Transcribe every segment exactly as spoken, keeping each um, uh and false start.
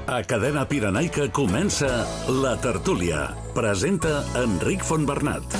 A Cadena Pirenaica comença La Tertúlia. Presenta Enric Fontbernat.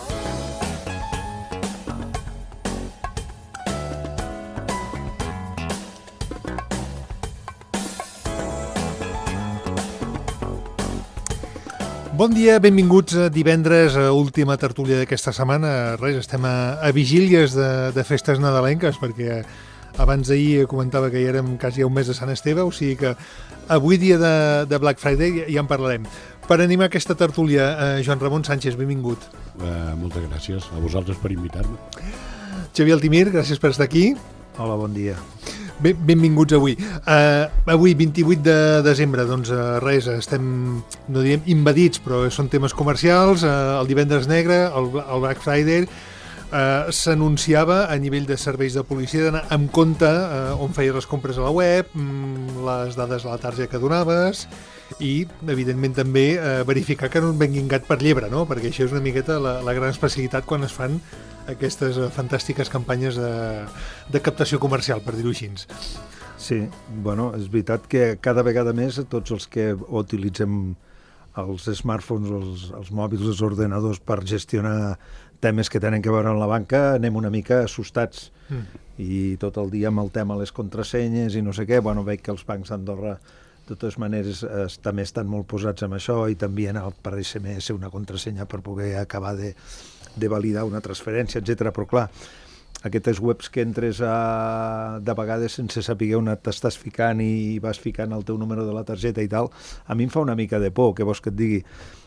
Bon dia, benvinguts a divendres, a última tertúlia d'aquesta setmana. Res, estem a, a vigílies de, de festes nadalenques, perquè abans d'ahir comentava que ja érem quasi a un mes de Sant Esteve, o sigui que avui dia de, de Black Friday ja, ja en parlarem. Per animar aquesta tertúlia, eh, Joan Ramon Sánchez, benvingut. Uh, moltes gràcies a vosaltres per invitar-me. Xavier Altimir, gràcies per estar aquí. Hola, bon dia. Ben, benvinguts avui. Uh, avui, vint-i-vuit de desembre, doncs uh, res, estem, no direm invadits, però són temes comercials, uh, el divendres negre, el, el Black Friday, uh, s'anunciava a nivell de serveis de policia d'anar amb compte uh, on feies les compres a la web, mm, les dades de la targeta que donaves i, evidentment, també uh, verificar que no et venguin gat per llebre, no? Perquè això és una miqueta la, la gran especialitat quan es fan aquestes fantàstiques campanyes de, de captació comercial, per dir-ho així. Sí, bueno, és veritat que cada vegada més tots els que utilitzem els smartphones, els, els mòbils, els ordenadors per gestionar temes que tenen que veure amb la banca, anem una mica assustats. Mm. I tot el dia amb el tema les contrasenyes i no sé què. Bueno, veig que els bancs d'Andorra de totes maneres eh, també estan molt posats amb això i també en el per esse eme esse una contrasenya per poder acabar de de validar una transferència, etcètera. Però clar, aquestes webs que entres a, de vegades sense saber on t'estàs ficant i vas ficant el teu número de la targeta i tal, a mi em fa una mica de por, que vols que et digui.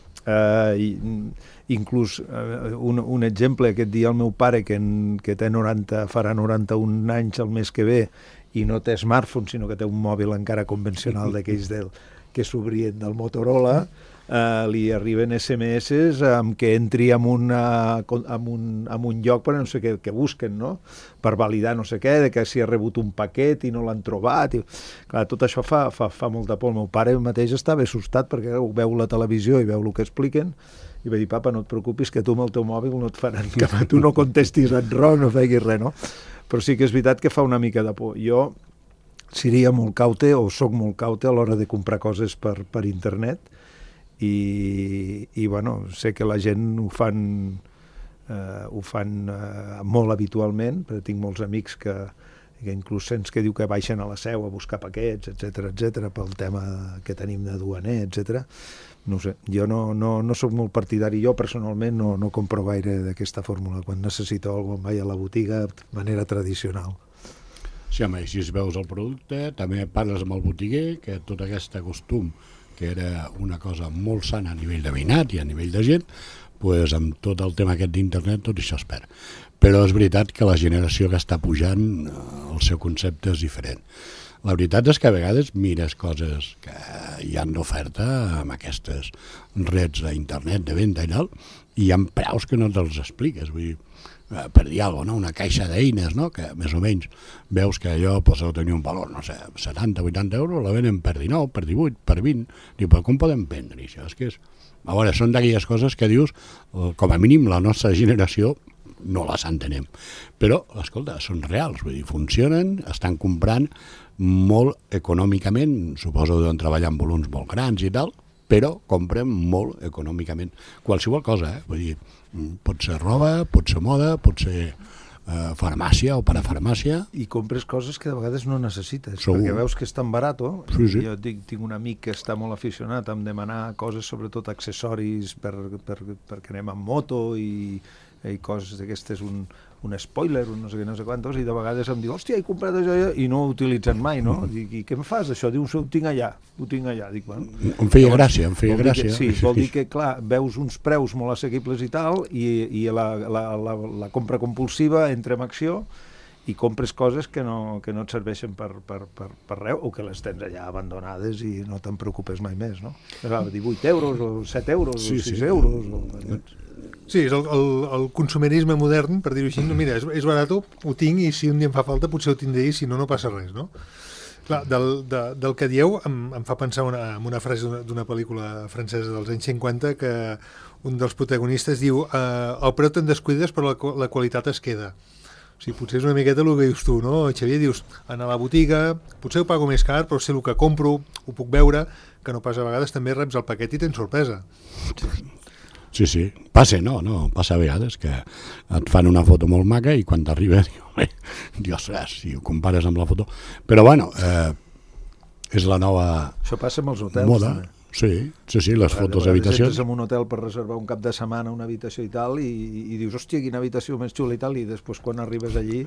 Uh, i, inclús uh, un, un exemple, aquest dia el meu pare que, en, que té noranta, farà noranta-un anys el mes que ve i no té smartphone, sinó que té un mòbil encara convencional d'aquells del, que s'obrien del Motorola, Uh, li arriben esse eme esses amb que entri en, una, en, un, en un lloc per no sé què que busquen, no? Per validar no sé què, de que si ha rebut un paquet i no l'han trobat. I, clar, tot això fa, fa, fa molta por. El meu pare mateix estava assustat perquè ho veu la televisió i veu el que expliquen i va dir, papa, no et preocupis que tu amb el teu mòbil no et faran que tu no contestis en ro, no feguis res, no? Però sí que és veritat que fa una mica de por. Jo seria molt caute o soc molt caute a l'hora de comprar coses per, per internet. I, i bueno, sé que la gent ho fan eh, ho fan eh, molt habitualment, perquè tinc molts amics que, que inclús sents que diu que baixen a la seu a buscar paquets, etcètera, etcètera, pel tema que tenim de duaner, etcètera. No sé, jo no, no, no soc molt partidari, jo personalment no, no compro gaire d'aquesta fórmula, quan necessito alguna cosa em vaig a la botiga de manera tradicional. Sí, home, si veus el producte, també parles amb el botiguer, que tot aquest costum que era una cosa molt sana a nivell de veïnat i a nivell de gent, pues, amb tot el tema aquest d'internet tot això es perd. Però és veritat que la generació que està pujant, el seu concepte és diferent. La veritat és que a vegades mires coses que hi han d'oferta amb aquestes reds d'internet, de venda i tal, i hi ha preus que no te'ls expliques, vull dir, per dir alguna cosa, no? Una caixa d'eines, no? Que més o menys veus que allò pot tenir un valor, no sé, setanta o vuitanta euros, la venen per dinou, per divuit, per vint. Diu, però com podem vendre això? És que és... A veure, són d'aquelles coses que dius, com a mínim la nostra generació no les entenem. Però, escolta, són reals, vull dir, funcionen, estan comprant molt econòmicament, suposo que deuen treballar en volums molt grans i tal, però compren molt econòmicament. Qualsevol cosa, eh? Vull dir, pot ser roba, pot ser moda, pot ser eh, farmàcia o parafarmàcia. I compres coses que de vegades no necessites, Segur. Perquè veus que és tan barat. Sí, sí. Jo tinc, tinc un amic que està molt aficionat a demanar coses, sobretot accessoris per, per, perquè anem amb moto i, i coses d'aquestes, un, un spoiler, un no sé què, no sé quantos, i de vegades em diu, hòstia, he comprat això i no ho utilitzen mai, no? Dic, i què em fas això? Diu, ho tinc allà, ho tinc allà. Dic, bueno, em feia gràcia, em feia vol gràcia. Que, sí, vol dir que, clar, veus uns preus molt assequibles i tal, i, i la, la, la, la compra compulsiva entra en acció i compres coses que no, que no et serveixen per, per, per, per res, o que les tens allà abandonades i no te'n preocupes mai més, no? divuit euros, o set euros, sí, o sis sí. euros... O... Sí, és el, el, el consumerisme modern, per dir-ho així. No, mira, és, és barat, ho tinc i si un dia em fa falta potser ho tindré i si no, no passa res, no? Clar, del, de, del que dieu em, em fa pensar una, en una frase d'una pel·lícula francesa dels anys cinquanta que un dels protagonistes diu eh, el preu te'n descuides però la, la qualitat es queda. O sigui, potser és una miqueta el que dius tu, no, Xavier? Dius, anar a la botiga, potser ho pago més car, però sé el que compro, ho puc veure, que no pas a vegades també reps el paquet i tens sorpresa. Sí, sí, passa, no, no, passa a vegades que et fan una foto molt maca i quan t'arriba, dius, si ho compares amb la foto... Però bueno, eh, és la nova Això passa amb els hotels, moda. també. Sí, sí, sí, les fotos d'habitacions. Entres en un hotel per reservar un cap de setmana una habitació i tal, i, i dius, hòstia, quina habitació més xula i tal, i després quan arribes allí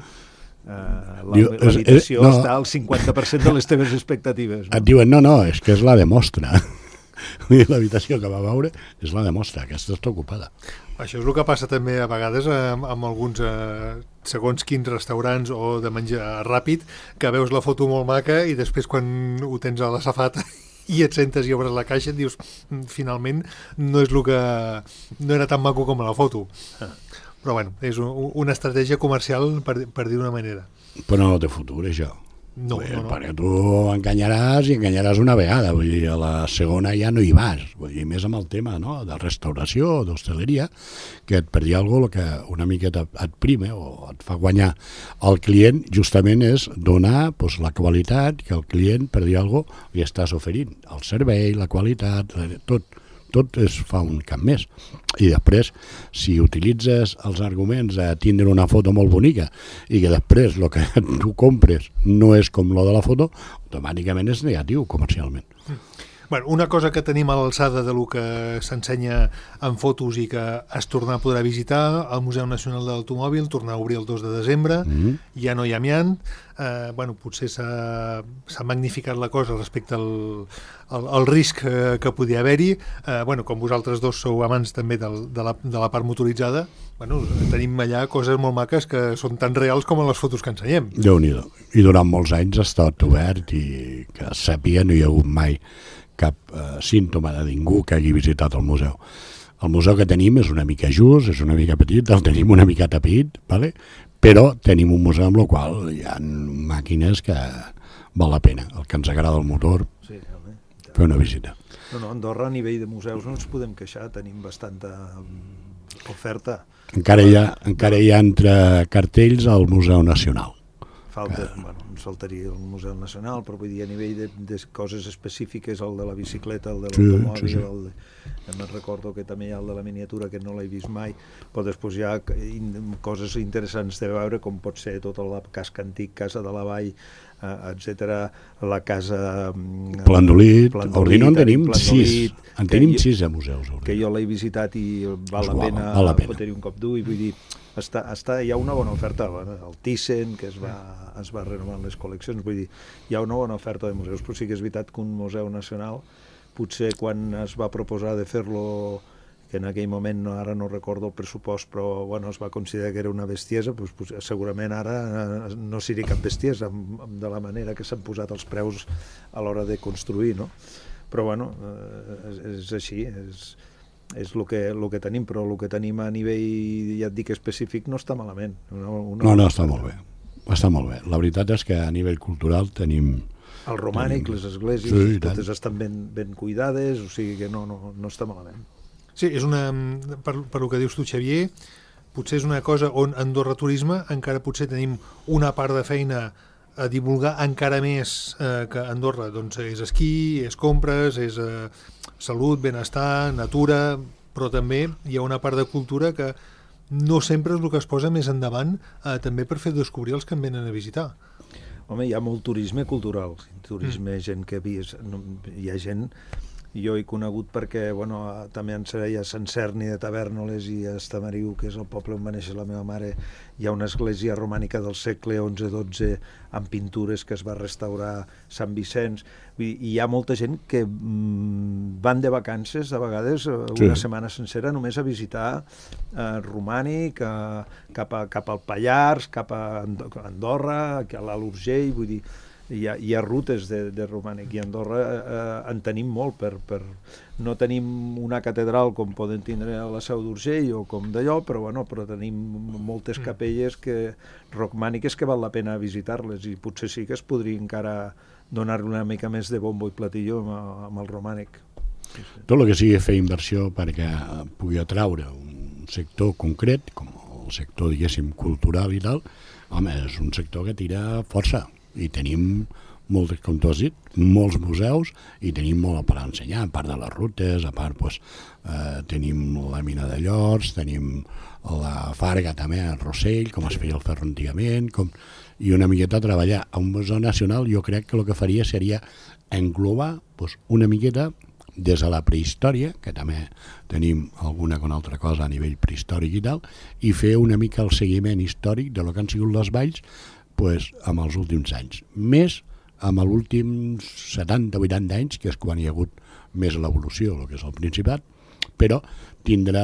eh, l'habitació no, està al cinquanta per cent de les teves expectatives. No? Et diuen, no, no, és que és la de mostra. L'habitació que va veure és la de mostra, aquesta està ocupada. Això és el que passa també a vegades amb, amb alguns eh, segons quins restaurants o de menjar ràpid, que veus la foto molt maca i després quan ho tens a la safata i et sentes i obres la caixa et dius, finalment no és el que no era tan maco com a la foto. Però bueno, és un, una estratègia comercial per, per dir d'una manera. Però no té futur, això. No, no, no. Perquè tu enganyaràs i enganyaràs una vegada, vull dir, a la segona ja no hi vas, vull dir, més amb el tema, no?, de restauració o d'hostaleria, que et per dir alguna cosa que una miqueta et prime o et fa guanyar al client, justament és donar pues, la qualitat que el client, per dir alguna cosa, li estàs oferint, el servei, la qualitat, tot, tot es fa un camp més. I després, si utilitzes els arguments de tindre una foto molt bonica i que després el que tu compres no és com lo de la foto, automàticament és negatiu comercialment. Bueno, una cosa que tenim a l'alçada de lo que s'ensenya en fotos i que es tornar a poder visitar, el Museu Nacional de l'Automòbil tornar a obrir el dos de desembre, mm-hmm. ja no hi ha amiant, eh, bueno, potser s'ha magnificat la cosa respecte al, al, al risc que, que podia haver-hi, eh, bueno, com vosaltres dos sou amants també del, de, la, de la part motoritzada, bueno, tenim allà coses molt maques que són tan reals com a les fotos que ensenyem. Déu-n'hi-do. I durant molts anys ha estat obert i que sàpiga no hi ha hagut mai cap eh, símptoma de ningú que hagi visitat el museu. El museu que tenim és una mica just, és una mica petit, el tenim una mica tapit, ¿vale? Però tenim un museu amb el qual hi ha màquines que val la pena, el que ens agrada el motor, sí, fer una visita. No, no, a Andorra a nivell de museus no ens podem queixar, tenim bastanta oferta. Encara hi ha, encara hi ha entre cartells al Museu Nacional. Falta, que... bueno, ens faltaria el Museu Nacional, però vull dir, a nivell de, de coses específiques, el de la bicicleta, el de l'automòbil, sí, sí, sí. el de, me'n recordo que també hi ha el de la miniatura, que no l'he vist mai, però després hi ha coses interessants de veure, com pot ser tot el casc antic, Casa de la Vall, eh, etcètera, la casa... Plandolit, Ordino en tenim sis, en tenim sis a museus. Que jo l'he visitat i val la pena, val la pena. fotre-hi un cop d'ull, i vull dir, està, està, hi ha una bona oferta, el Thyssen, que es va, es va renovar les col·leccions, vull dir, hi ha una bona oferta de museus, però sí que és veritat que un museu nacional, potser quan es va proposar de fer-lo, que en aquell moment, no, ara no recordo el pressupost, però bueno, es va considerar que era una bestiesa, doncs, pues, segurament ara no seria cap bestiesa, amb, amb de la manera que s'han posat els preus a l'hora de construir, no? Però bueno, és, és així, és... és el que, el que tenim, però el que tenim a nivell, ja et dic, específic no està malament. Una, una no, no, està molt bé. Està molt bé. La veritat és que a nivell cultural tenim... El romànic, tenim... les esglésies, sí, totes tant. Estan ben, ben cuidades, o sigui que no, no, no està malament. Sí, és una... Per, per el que dius tu, Xavier, potser és una cosa on Andorra Turisme encara potser tenim una part de feina a divulgar encara més eh, que Andorra, doncs és esquí, és compres, és eh, salut, benestar, natura, però també hi ha una part de cultura que no sempre és el que es posa més endavant, eh, també per fer descobrir els que en venen a visitar. Home, hi ha molt turisme cultural, turisme, mm. gent que vis, no, hi ha gent... Jo he conegut perquè, bueno, també en seré a Sant Cerni de Tavèrnoles i a Estamariu, que és el poble on va néixer la meva mare, hi ha una església romànica del segle onze dotze amb pintures que es va restaurar Sant Vicenç. I hi ha molta gent que mm, van de vacances, a vegades una sí. setmana sencera, només a visitar eh, romànic, eh, cap, a, cap al Pallars, cap a Andorra, a l'Alt Urgell, vull dir... Hi ha, hi ha rutes de, de romànic i a Andorra eh, en tenim molt per, per... no tenim una catedral com poden tindre a la Seu d'Urgell o com d'allò, però, bueno, però tenim moltes capelles que, romàniques que val la pena visitar-les i potser sí que es podria encara donar-li una mica més de bombo i platillo amb, amb el romànic. Sí, sí. Tot el que sigui fer inversió perquè pugui atraure un sector concret, com el sector, diguéssim, cultural i tal, home, és un sector que tira força i tenim molts, com tu has dit, molts museus i tenim molt per ensenyar, a part de les rutes, a part pues, eh, tenim la mina de Llors, tenim la Farga també, el Rossell, com es feia el ferro antigament, com... i una miqueta treballar. A un museu nacional jo crec que el que faria seria englobar pues, una miqueta des de la prehistòria, que també tenim alguna con altra cosa a nivell prehistòric i tal, i fer una mica el seguiment històric de lo que han sigut les valls pues, amb els últims anys. Més amb els últims setanta vuitanta anys, que és quan hi ha hagut més l'evolució, el que és el Principat, però tindrà,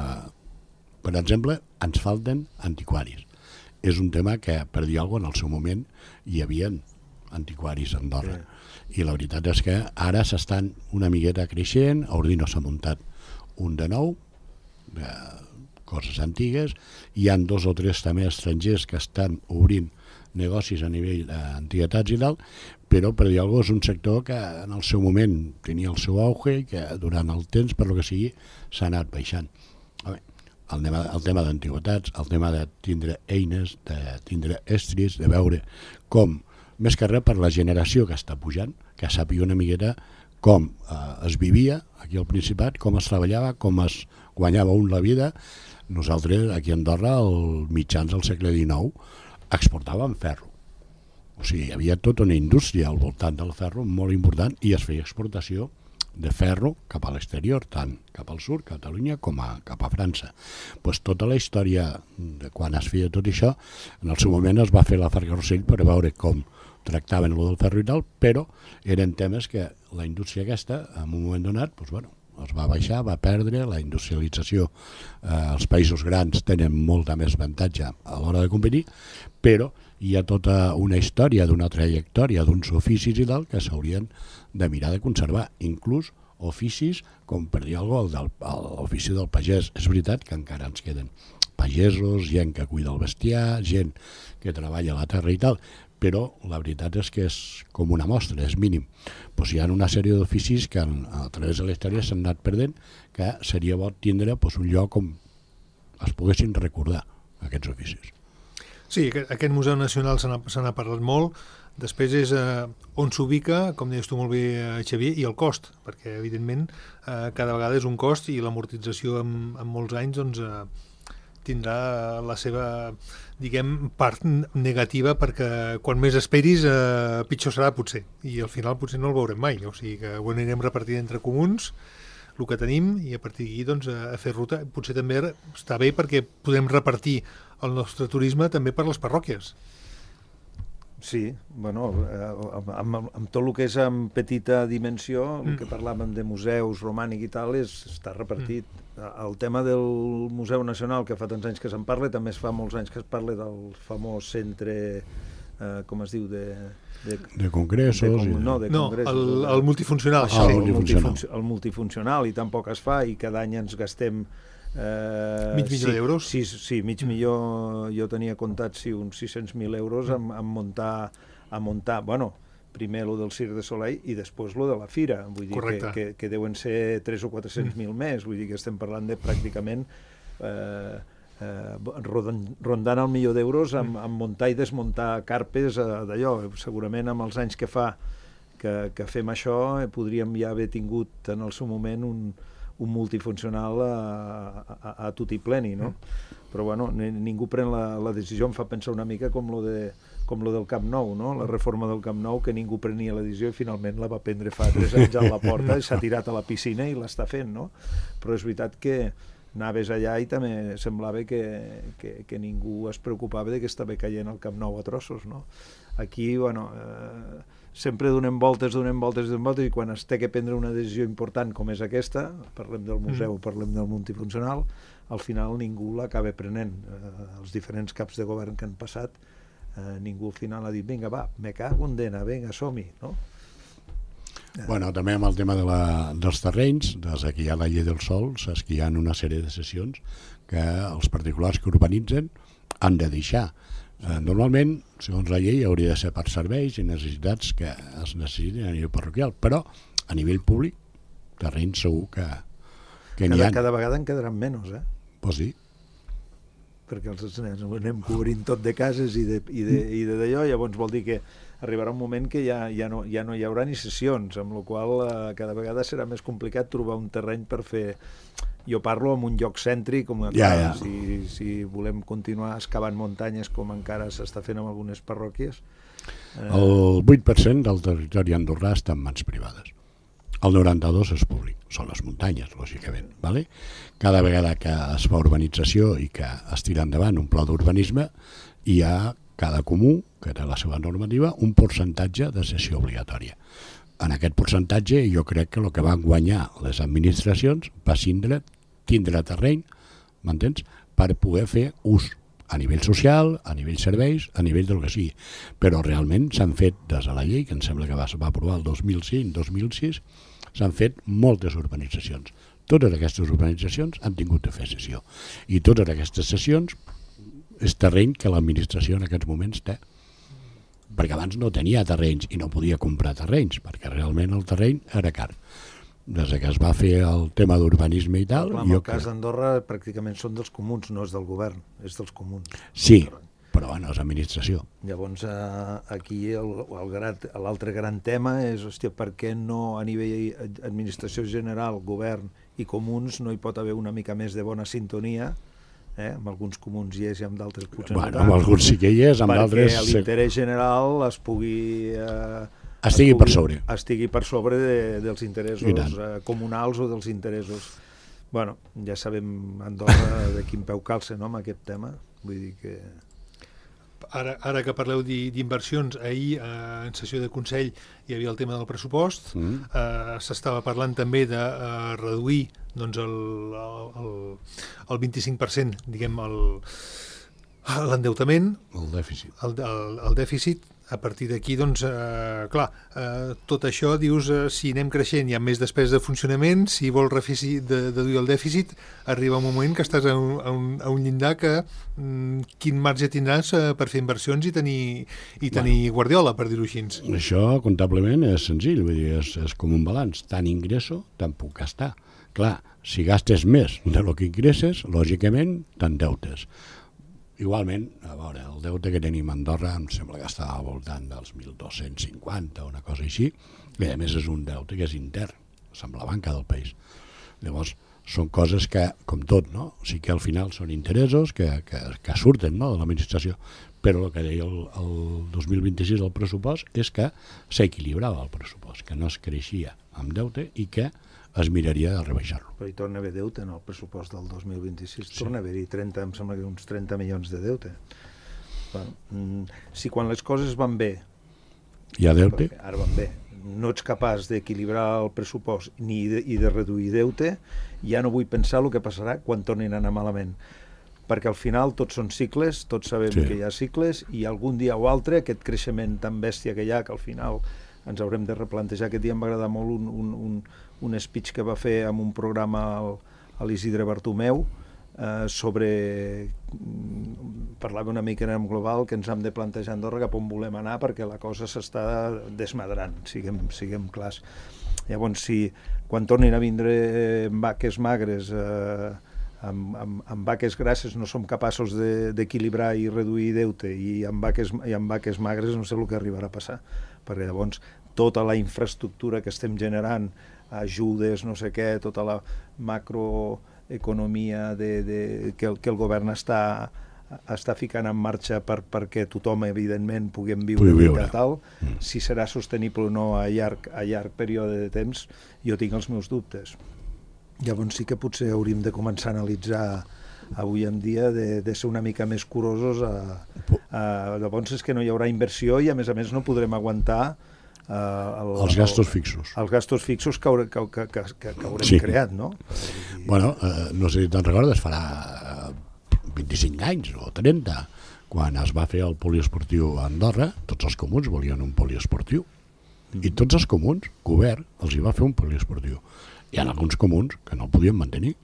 per exemple, ens falten antiquaris. És un tema que, per dir alguna cosa, en el seu moment hi havia antiquaris a Andorra. Sí. I la veritat és que ara s'estan una miqueta creixent, a Ordino s'ha muntat un de nou, de coses antigues, hi han dos o tres també estrangers que estan obrint negocis a nivell d'antiguitats i tal, però per dir alguna cosa és un sector que en el seu moment tenia el seu auge i que durant el temps, per lo que sigui, s'ha anat baixant. A veure, el tema, el tema d'antiguitats, el tema de tindre eines, de tindre estris, de veure com, més que res per la generació que està pujant, que sàpiga una miqueta com eh, es vivia aquí al Principat, com es treballava, com es guanyava un la vida. Nosaltres aquí a Andorra, als mitjans del segle dinou, exportàvem ferro. O sigui, hi havia tota una indústria al voltant del ferro molt important i es feia exportació de ferro cap a l'exterior, tant cap al sud, Catalunya, com a, cap a França. Pues tota la història de quan es feia tot això, en el seu moment es va fer la Farga Rossell per veure com tractaven el del ferro i tal, però eren temes que la indústria aquesta, en un moment donat, pues, bueno, es va baixar, va perdre, la industrialització, eh, els països grans tenen molta més avantatge a l'hora de competir, però hi ha tota una història, d'una trajectòria, d'uns oficis i tal, que s'haurien de mirar de conservar, inclús oficis, com per dir alguna cosa, l'ofici del pagès. És veritat que encara ens queden pagesos, gent que cuida el bestiar, gent que treballa a la terra i tal, però la veritat és que és com una mostra, és mínim. Pues hi ha una sèrie d'oficis que a través de la història s'han anat perdent, que seria bo tindre pues, un lloc on es poguessin recordar aquests oficis. Sí, aquest Museu Nacional se n'ha parlat molt. Després és eh, on s'ubica, com deies tu molt bé, Xavier, i el cost, perquè evidentment eh, cada vegada és un cost i l'amortització en, en molts anys doncs, eh, tindrà la seva, diguem, part negativa, perquè quan més esperis eh, pitjor serà potser, i al final potser no el veurem mai, o sigui que ho anirem repartint entre comuns, el que tenim, i a partir d'aquí doncs, a fer ruta. Potser també està bé perquè podem repartir el nostre turisme també per les parròquies. Sí, bueno, amb, amb, amb tot el que és en petita dimensió, el mm. que parlàvem de museus romànic i tal, és, està repartit. Mm. El tema del Museu Nacional, que fa tants anys que se'n parla, també es fa molts anys que es parla del famós centre, eh, com es diu, de... De, de congressos. De, com, no, de no congressos, el, el multifuncional. Això, ah, el, el, multifuncional. multifuncional. el multifuncional, i tampoc es fa, i cada any ens gastem... Eh, mig milió sí, d'euros? Sí, sí, mig milió, jo tenia comptat sí, uns sis-cents mil euros en, en muntar, a muntar, bueno, primer lo del Cirque de Soleil i després lo de la Fira, vull dir que, que, que deuen ser tres o quatre-cents mil més, vull dir que estem parlant de pràcticament eh, eh, rondant el milió d'euros amb, amb muntar i desmuntar carpes eh, d'allò. Segurament amb els anys que fa que, que fem això eh, podríem ja haver tingut en el seu moment un un multifuncional a, a, a tutti pleni, no? Però bueno, ningú pren la, la decisió, em fa pensar una mica com lo, de, com lo del Camp Nou, no? La reforma del Camp Nou, que ningú prenia la decisió i finalment la va prendre fa tres anys a la porta i s'ha tirat a la piscina i l'està fent, no? Però és veritat que anaves allà i també semblava que, que, que ningú es preocupava de que estava caient el Camp Nou a trossos, no? Aquí, bueno... Eh, sempre donem voltes, donem voltes, donem voltes, i quan es té que prendre una decisió important com és aquesta, parlem del museu, mm. parlem del multifuncional, al final ningú l'acaba prenent. Eh, els diferents caps de govern que han passat, eh, ningú al final ha dit, vinga, va, me cago en dena, vinga, som-hi, no? Bueno, també amb el tema de la, dels terrenys, des que hi ha la llei del sòl, saps que hi ha una sèrie de cessions que els particulars que urbanitzen han de deixar. Eh, normalment, segons la llei, hauria de ser per serveis i necessitats que es necessiten a nivell parroquial, però a nivell públic, terrenys segur que, que n'hi ha. Cada vegada en quedaran menys, eh? Pots dir? perquè els anem cobrint tot de cases i d'allò, llavors vol dir que arribarà un moment que ja, ja, no, ja no hi haurà ni sessions, amb la qual cosa eh, cada vegada serà més complicat trobar un terreny per fer... Jo parlo en un lloc cèntric, com ja, ja. Si, si volem continuar excavant muntanyes com encara s'està fent en algunes parròquies. Eh... El vuit per cent del territori andorrà està en mans privades. El noranta-dos és públic, són les muntanyes, lògicament. ¿vale? Cada vegada que es fa urbanització i que es tira endavant un pla d'urbanisme, hi ha cada comú, que té la seva normativa, un percentatge de cessió obligatòria. En aquest percentatge jo crec que el que van guanyar les administracions va tindre, tindre terreny, m'entens?, per poder fer ús a nivell social, a nivell serveis, a nivell del que sigui. Però realment s'han fet, des de la llei, que em sembla que va, va aprovar el dos mil cinc dos mil sis, s'han fet moltes urbanitzacions. Totes aquestes urbanitzacions han tingut de fer cessió. I totes aquestes cessions és terreny que l'administració en aquests moments té. Perquè abans no tenia terrenys i no podia comprar terrenys, perquè realment el terreny era car. Des que es va fer el tema d'urbanisme i tal... Clar, en el cas d'Andorra pràcticament són dels comuns, no és del govern, és dels comuns. Sí, però bueno, és administració. Llavors, eh, aquí l'altre gran tema és, hòstia, per què no a nivell administració general, govern i comuns no hi pot haver una mica més de bona sintonia? Eh? Amb alguns comuns hi és i amb d'altres potser bueno, no. Amb alguns sí que hi és, amb d'altres... Perquè l'interès general es pugui... Eh, estigui es pugui, per sobre. Estigui per sobre de, dels interessos eh, comunals o dels interessos... Bueno, ja sabem Andorra de quin peu calça, no?, amb aquest tema. Vull dir que... Ara, ara que parleu d'inversions, ahir eh, en sessió de Consell hi havia el tema del pressupost, mm. eh, s'estava parlant també de eh, reduir doncs, el, el, el vint-i-cinc per cent, diguem, l'endeutament, el dèficit. El, el, el dèficit. A partir d'aquí, doncs, eh, clar, eh, tot això, dius, eh, si anem creixent hi ha més despesa de funcionament, si vols refici, de, deduir el dèficit, arriba un moment que estàs a un, a un, a un llindar que mm, quin marge tindràs eh, per fer inversions i tenir, i tenir bueno, guardiola, per dir-ho així. Això, comptablement, és senzill, vull dir, és, és com un balanç, tant ingresso, tant puc gastar. Clar, si gastes més de lo que ingresses, lògicament, t'endeutes. Igualment, a veure, el deute que tenim a Andorra em sembla que està al voltant dels mil dos-cents cinquanta o una cosa així, i a més és un deute que és intern, amb la banca del país. Llavors, són coses que, com tot, no? Sí que al final són interessos que, que, que surten, no?, de l'administració, però el que deia el, el dos mil vint-i-sis el pressupost és que s'equilibrava el pressupost, que no es creixia amb deute i que es miraria de rebaixar-lo. Però hi torna a haver deute en el pressupost del dos mil vint-i-sis, sí. Torna a haver-hi trenta, em sembla que uns trenta milions de deute. Bueno, si quan les coses van bé, hi ha deute? Ara van bé, no ets capaç d'equilibrar el pressupost ni de, i de reduir deute, ja no vull pensar el que passarà quan tornin a anar malament. Perquè al final tots són cicles, tots sabem sí. que hi ha cicles, i algun dia o altre aquest creixement tan bèstia que hi ha, que al final ens haurem de replantejar. Aquest dia em va agradar molt un, un, un, un speech que va fer amb un programa al, a l'Isidre Bartomeu eh, sobre... parlava una mica en global que ens hem de plantejar a Andorra cap on volem anar perquè la cosa s'està desmadrant, siguem, siguem clars. Llavors, si quan tornin a vindre vaques magres... Eh, Amb, amb, amb vaques grasses no som capaços d'equilibrar de, i reduir deute i amb, vaques, i amb vaques magres no sé el que arribarà a passar, perquè llavors tota la infraestructura que estem generant, ajudes, no sé què, tota la macroeconomia de, de, que, el, que el govern està, està ficant en marxa per, perquè tothom, evidentment, puguem viure, viure. Tal, mm. si serà sostenible o no a llarg, a llarg període de temps, jo tinc els meus dubtes. Llavors sí que potser hauríem de començar a analitzar avui en dia de, de ser una mica més curosos. A, a, llavors és que no hi haurà inversió i a més a més no podrem aguantar uh, el, els gastos fixos. Els gastos fixos que, haure, que, que, que, que haurem sí. creat, no? Bueno, eh, no sé si te'n recordes, farà vint-i-cinc anys o trenta, quan es va fer el poliesportiu a Andorra, tots els comuns volien un poliesportiu. Mm. I tots els comuns, govern, els hi va fer un poliesportiu. Hi ha alguns comuns que no el podien mantenir.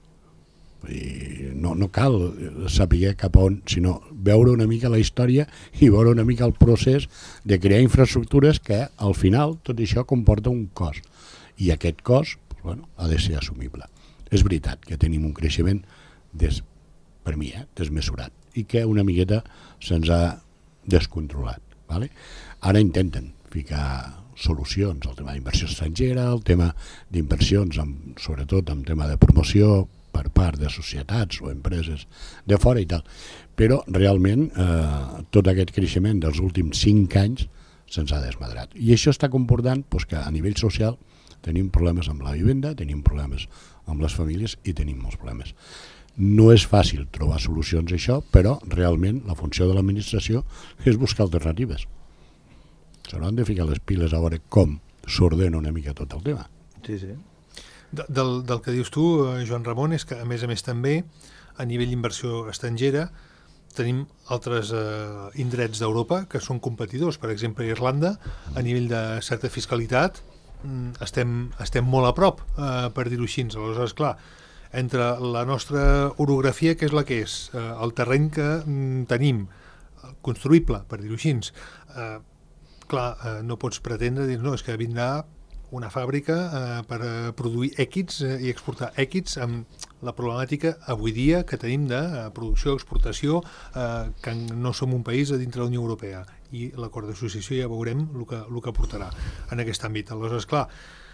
I no, no cal saber cap a on, sinó veure una mica la història i veure una mica el procés de crear infraestructures que al final tot això comporta un cost. I aquest cost, doncs, bueno, ha de ser assumible. És veritat que tenim un creixement des, per mi, eh, desmesurat, i que una miqueta se'ns ha descontrolat. Vale? Ara intenten ficar solucions al tema d'inversió estrangera, el tema d'inversions, sobretot en tema de promoció per part de societats o empreses de fora i tal. Però realment eh, tot aquest creixement dels últims cinc anys se'ns ha desmadrat. I això està comportant doncs, que a nivell social tenim problemes amb la vivenda, tenim problemes amb les famílies i tenim molts problemes. No és fàcil trobar solucions a això, però realment la funció de l'administració és buscar alternatives. S'hauran de ficar les piles a veure com s'ordena una mica tot el tema. Sí, sí. De, del, del que dius tu, Joan Ramon, és que a més a més també a nivell d'inversió estrangera tenim altres eh, indrets d'Europa que són competidors. Per exemple, Irlanda, a nivell de certa fiscalitat, estem, estem molt a prop, eh, per dir-ho així. Aleshores, clar, entre la nostra orografia, que és la que és, eh, el terreny que mm, tenim, construïble, per dir-ho així, eh, clar, eh, no pots pretendre dir, no, és que vindrà una fàbrica eh, per eh, produir èquids eh, i exportar èquids amb la problemàtica avui dia que tenim de eh, producció, exportació, eh, que no som un país a dintre de la Unió Europea, i l'acord d'associació ja veurem el que, el que portarà en aquest àmbit. Aleshores, clar,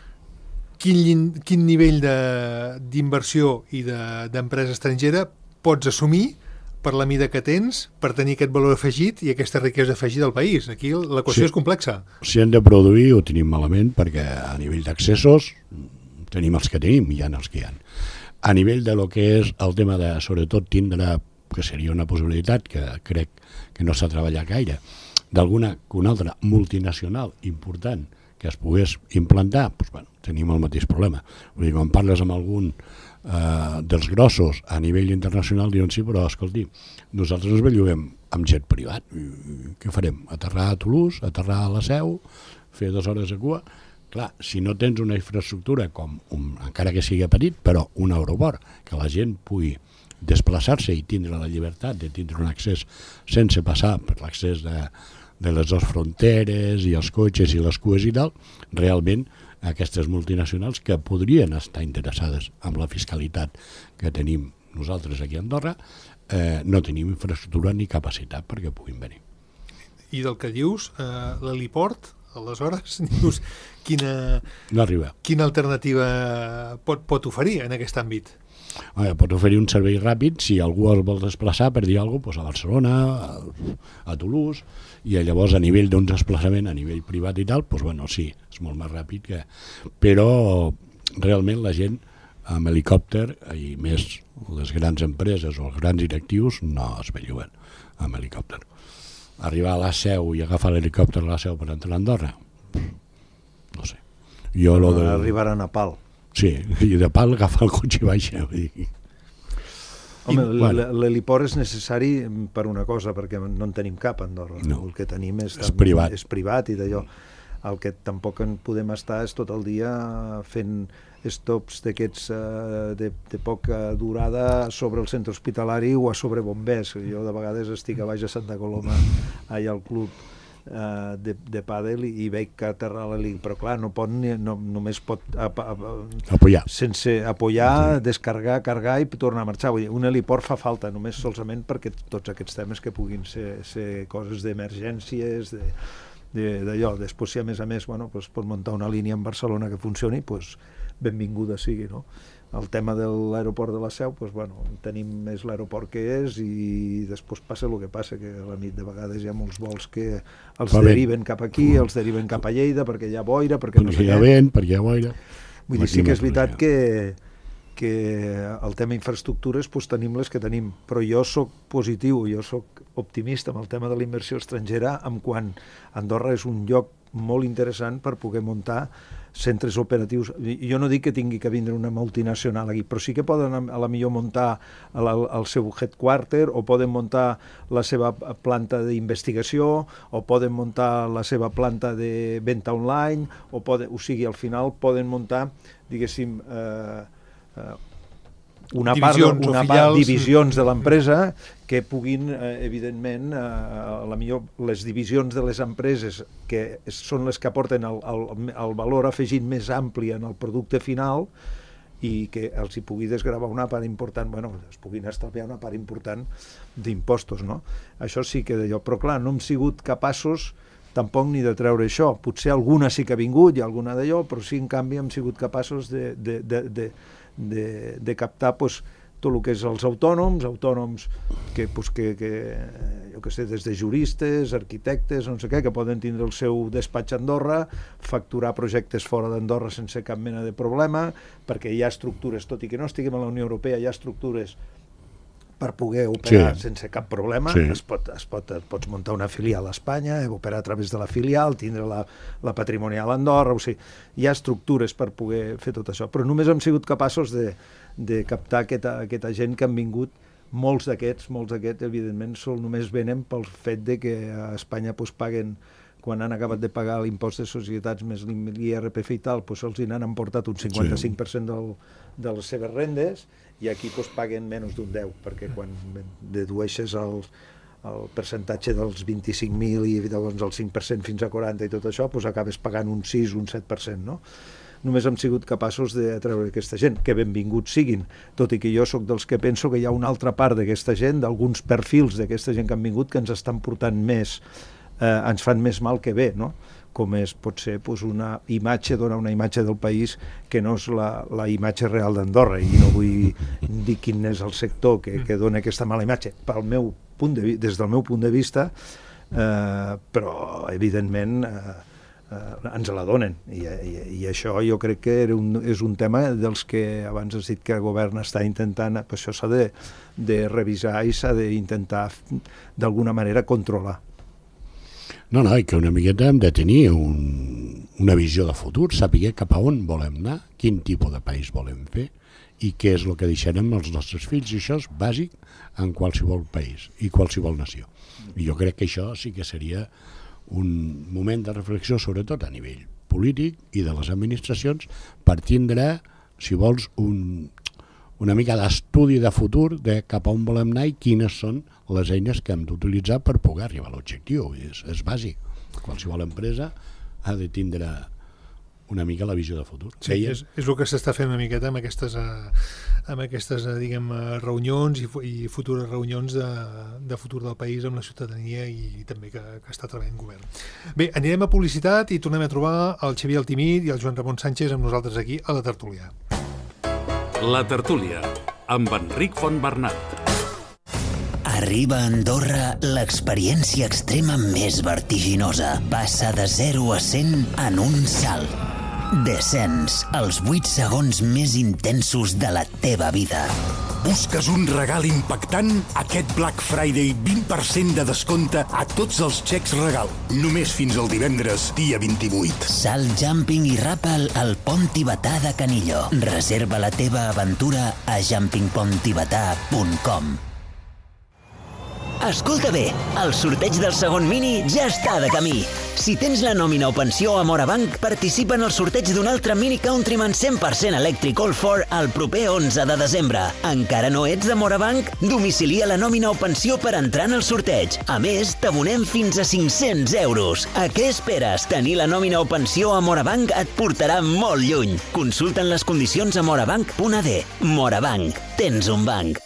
quin, quin nivell d'inversió i d'empresa de, estrangera pots assumir per la mida que tens, per tenir aquest valor afegit i aquesta riquesa afegida al país. Aquí l'equació sí. és complexa. Si hem de produir ho tenim malament perquè a nivell d'accessos tenim els que tenim i hi ha els que hi ha. A nivell de lo que és el tema de, sobretot, tindre, que seria una possibilitat que crec que no s'ha treballat gaire, d'alguna que una altra multinacional important que es pogués implantar, doncs, bueno, tenim el mateix problema. Vull dir, quan parles amb algun Uh, dels grossos a nivell internacional diuen sí, però escolti, nosaltres ens belluguem amb jet privat, I, què farem? Aterrar a Toulouse, aterrar a la Seu, fer dues hores de cua? Clar, si no tens una infraestructura com, un, encara que sigui petit, però un aeroport, que la gent pugui desplaçar-se i tindre la llibertat de tindre un accés sense passar per l'accés de, de les dues fronteres i els cotxes i les cues i tal, realment aquestes multinacionals que podrien estar interessades en la fiscalitat que tenim nosaltres aquí a Andorra, eh, no tenim infraestructura ni capacitat perquè puguin venir. I del que dius, eh, l'heliport, aleshores, dius, quina, no arriba. Quina alternativa pot, pot oferir en aquest àmbit? Eh, pot oferir un servei ràpid si algú el vol desplaçar per dir alguna cosa, doncs a Barcelona, a, a Toulouse, i llavors a nivell d'un desplaçament a nivell privat i tal, doncs bueno, sí, és molt més ràpid que... Però realment la gent amb helicòpter, i més les grans empreses o els grans directius, no es belluguen amb helicòpter. Arribar a la Seu i agafar l'helicòpter a la Seu per entrar a Andorra, no sé. Jo lo de... Arribaran a pal. Sí, i de pal agafar el cotxe i baixa. Home, bueno. L'heliport és necessari per una cosa, perquè no en tenim cap a Andorra. No. El que tenim és, és, privat. és privat i d'allò. El que tampoc en podem estar és tot el dia fent stops d'aquests de, de poca durada sobre el centre hospitalari o a sobre bombers. Jo de vegades estic a baix a Santa Coloma, allà al club de, de pàdel i veig que aterrar l'heli, però clar, no pot ni, no, només pot ap ap apoyar. Sense apoyar, descarregar, carregar i tornar a marxar. Vull dir, un heliport fa falta només solament perquè tots aquests temes que puguin ser, ser coses d'emergències, d'allò. Després, si a més a més bueno, pues, pot muntar una línia en Barcelona que funcioni, pues, benvinguda sigui, no? El tema de l'aeroport de la Seu, doncs, bueno, tenim més l'aeroport que és i després passa el que passa, que a la nit de vegades hi ha molts vols que els Va deriven ben. cap aquí, els deriven cap a Lleida perquè hi ha boira, perquè, perquè no sé hi ha vent, perquè hi ha boira. Vull dir, sí que és veritat que, que el tema infraestructures doncs, tenim les que tenim, però jo sóc positiu, jo sóc optimista amb el tema de la inversió estrangera, amb quan Andorra és un lloc molt interessant per poder muntar centres operatius. Jo no dic que tingui que vindre una multinacional aquí, però sí que poden a la millor muntar el, el seu headquarter o poden muntar la seva planta d'investigació o poden muntar la seva planta de venda online o, poden, o sigui, al final poden muntar, diguéssim, eh, eh, una part, una part divisions de l'empresa que puguin, eh, evidentment, eh, a la millor les divisions de les empreses que són les que aporten el, el, el valor afegit més ampli en el producte final, i que els hi pugui desgravar una part important, bueno, es puguin estalviar una part important d'impostos, no? Això sí que d'allò, però clar, no hem sigut capaços tampoc ni de treure això. Potser alguna sí que ha vingut i alguna d'allò, però sí, en canvi, hem sigut capaços de, de, de, de, de, de captar pues, tot el que és els autònoms, autònoms que, pues, que, que, jo que sé, des de juristes, arquitectes, no sé què, que poden tindre el seu despatx a Andorra, facturar projectes fora d'Andorra sense cap mena de problema, perquè hi ha estructures, tot i que no estiguem a la Unió Europea, hi ha estructures per poder operar sí. sense cap problema. Sí. Es, pot, es, pot, es pots muntar una filial a Espanya, operar a través de la filial, tindre la, la patrimonial a Andorra, o sigui, hi ha estructures per poder fer tot això, però només hem sigut capaços de, de captar aquesta, aquesta gent que han vingut. Molts d'aquests, molts d'aquests, evidentment, sol, només venen pel fet de que a Espanya pues, paguen, quan han acabat de pagar l'impost de societats més l'I R P F i tal, pues, els n'han emportat un cinquanta-cinc per cent del, de les seves rendes, i aquí pues, paguen menys d'un deu, perquè quan dedueixes el, el percentatge dels vint-i-cinc mil i doncs, el cinc per cent fins a quaranta i tot això, pues, acabes pagant un sis, un set per cent, no? Només hem sigut capaços de treure aquesta gent, que benvinguts siguin, tot i que jo sóc dels que penso que hi ha una altra part d'aquesta gent, d'alguns perfils d'aquesta gent que han vingut, que ens estan portant més, eh, ens fan més mal que bé, no? Com és, pot ser pues, una imatge, donar una imatge del país que no és la, la imatge real d'Andorra, i no vull dir quin és el sector que, que dona aquesta mala imatge, pel meu punt de, des del meu punt de vista, eh, però evidentment eh, eh, ens la donen, I, i, i això jo crec que era un, és un tema dels que abans has dit que el govern està intentant, per això s'ha de, de revisar i s'ha d'intentar d'alguna manera controlar. No, no, i que una miqueta hem de tenir un, una visió de futur, saber cap a on volem anar, quin tipus de país volem fer i què és el que deixarem als nostres fills, i això és bàsic en qualsevol país i qualsevol nació. I jo crec que això sí que seria un moment de reflexió, sobretot a nivell polític i de les administracions, per tindre, si vols, un, una mica d'estudi de futur de cap a on volem anar i quines són les eines que hem d'utilitzar per poder arribar a l'objectiu. És, és bàsic. Qualsevol empresa ha de tindre una mica la visió de futur. Sí, és, és el que s'està fent una miqueta amb aquestes, amb aquestes diguem, reunions i, i futures reunions de, de futur del país amb la ciutadania i també que, que està treballant el govern. Bé, anirem a publicitat i tornem a trobar el Xavier Altimir i el Joan Ramon Sánchez amb nosaltres aquí a la tertúlia. La tertúlia, amb Enric Fontbernat. Arriba a Andorra l'experiència extrema més vertiginosa. Passa de zero a cent en un salt. Descens, els vuit segons més intensos de la teva vida. Busques un regal impactant? Aquest Black Friday vint per cent de descompte a tots els xecs regal. Només fins al divendres, dia vint-i-vuit. Salt, jumping i ràpel al Pont Tibetà de Canillo. Reserva la teva aventura a jumping pont tibetà punt com. Escolta bé, el sorteig del segon mini ja està de camí. Si tens la nòmina o pensió a Morabanc, participa en el sorteig d'un altre Mini Countryman cent per cent elèctric All quatre el proper onze de desembre. Encara no ets de Morabanc? Domicilia la nòmina o pensió per entrar en el sorteig. A més, t'abonem fins a cinc-cents euros. A què esperes? Tenir la nòmina o pensió a Morabanc et portarà molt lluny. Consulta'n les condicions a morabanc punt a d. Morabanc. Tens un banc.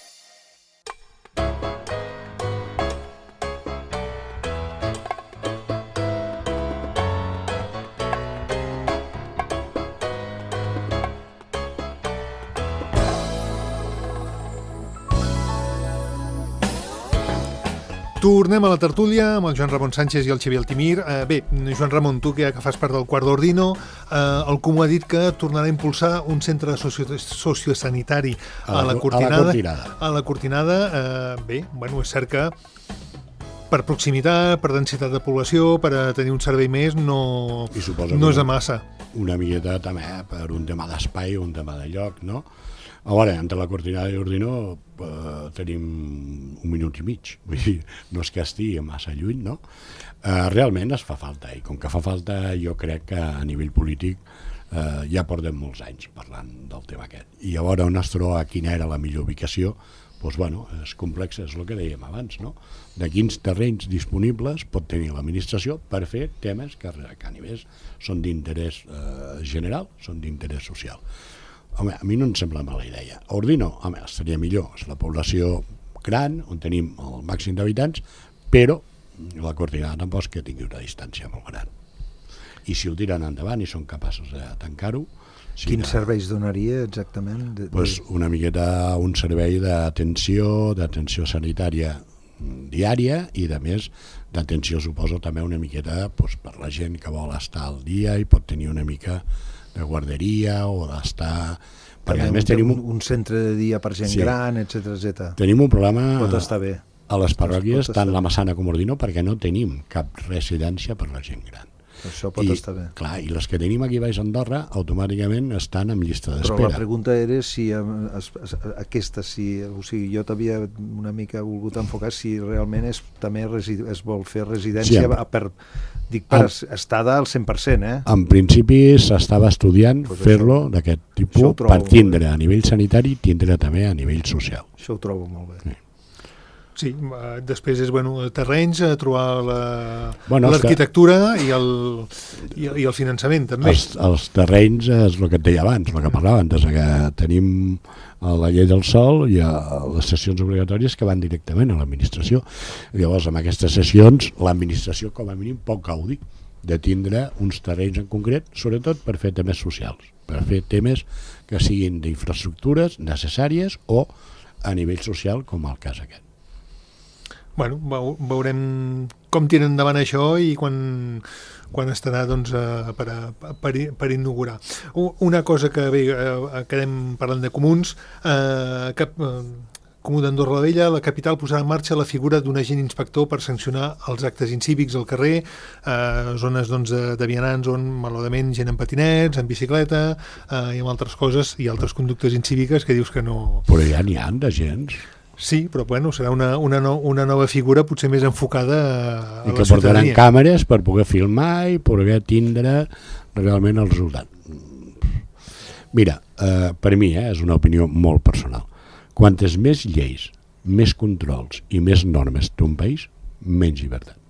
Tornem a la tertúlia amb el Joan Ramon Sánchez i el Xavier Altimir. Eh, bé, Joan Ramon, tu que, que fas part del Quart d'Ordino, eh, el Comú ha dit que tornarà a impulsar un centre socio sociosanitari a, a la Cortinada. A la Cortinada. A la Cortinada, eh, bé, bueno, és cert que per proximitat, per densitat de població, per a tenir un servei més, no, no és de massa. Una miqueta també per un tema d'espai, un tema de lloc, no? A veure, entre la Cortinada i l'Ordino eh, tenim un minut i mig, vull dir, no és que estigui massa lluny, no? Eh, realment es fa falta, i com que fa falta jo crec que a nivell polític eh, ja portem molts anys parlant del tema aquest. I a veure on es troba, quina era la millor ubicació, doncs, bueno, és complex, és el que dèiem abans, no? De quins terrenys disponibles pot tenir l'administració per fer temes que, que a nivell són d'interès eh, general, són d'interès social. home, a mi no em sembla mala idea. Ordino, home, seria millor, és la població gran, on tenim el màxim d'habitants, però la coordinada tampoc és que tingui una distància molt gran. I si ho tiren endavant i són capaços de tancar-ho... Sí, quins serveis donaria exactament? De, de... Pues una miqueta un servei d'atenció, d'atenció sanitària diària i, de més, d'atenció, suposo, també una miqueta pues, per la gent que vol estar al dia i pot tenir una mica de guarderia o d'estar... Perquè, a més, un, tenim un, un centre de dia per gent sí. gran, etcètera, etcètera. Tenim un problema pot estar bé. A les parròquies, tant la Massana com Ordino, perquè no tenim cap residència per la gent gran. Això pot I, estar bé. Clar, i les que tenim aquí baix a Andorra automàticament estan en llista d'espera. Però la pregunta era si es, es, aquesta, si, o sigui, jo t'havia una mica volgut enfocar si realment és, també resi, es vol fer residència sí, per, dic, per en, estada al cent per cent, eh? En principi s'estava estudiant pues fer-lo d'aquest tipus per tindre a nivell sanitari i tindre també a nivell social. Això ho trobo molt bé. Sí. Sí, després és bueno, terrenys, trobar l'arquitectura la, bueno, i, el, i, i el finançament també. Els, els terrenys és el que et deia abans, el que parlava antes, que tenim la llei del sòl i les sessions obligatòries que van directament a l'administració. Llavors, amb aquestes sessions, l'administració com a mínim pot gaudir de tindre uns terrenys en concret, sobretot per fer temes socials, per fer temes que siguin d'infraestructures necessàries o a nivell social, com el cas aquest. Bueno, veurem com tiren endavant això i quan, quan estarà doncs, per, per, per inaugurar. Una cosa que bé, quedem parlant de comuns, eh, que, eh, Comú d'Andorra la Vella, la capital posarà en marxa la figura d'un agent inspector per sancionar els actes incívics al carrer, eh, zones doncs, de, de vianants on malauradament gent en patinets, en bicicleta eh, i amb altres coses i altres conductes incíviques que dius que no... Però ja n'hi ha d'agents. Sí, però bueno, serà una, una, no, una nova figura potser més enfocada a, a I la que portaran càmeres per poder filmar i poder tindre realment el resultat. Mira, eh, per mi eh, és una opinió molt personal. Quantes més lleis, més controls i més normes té un país, menys llibertat.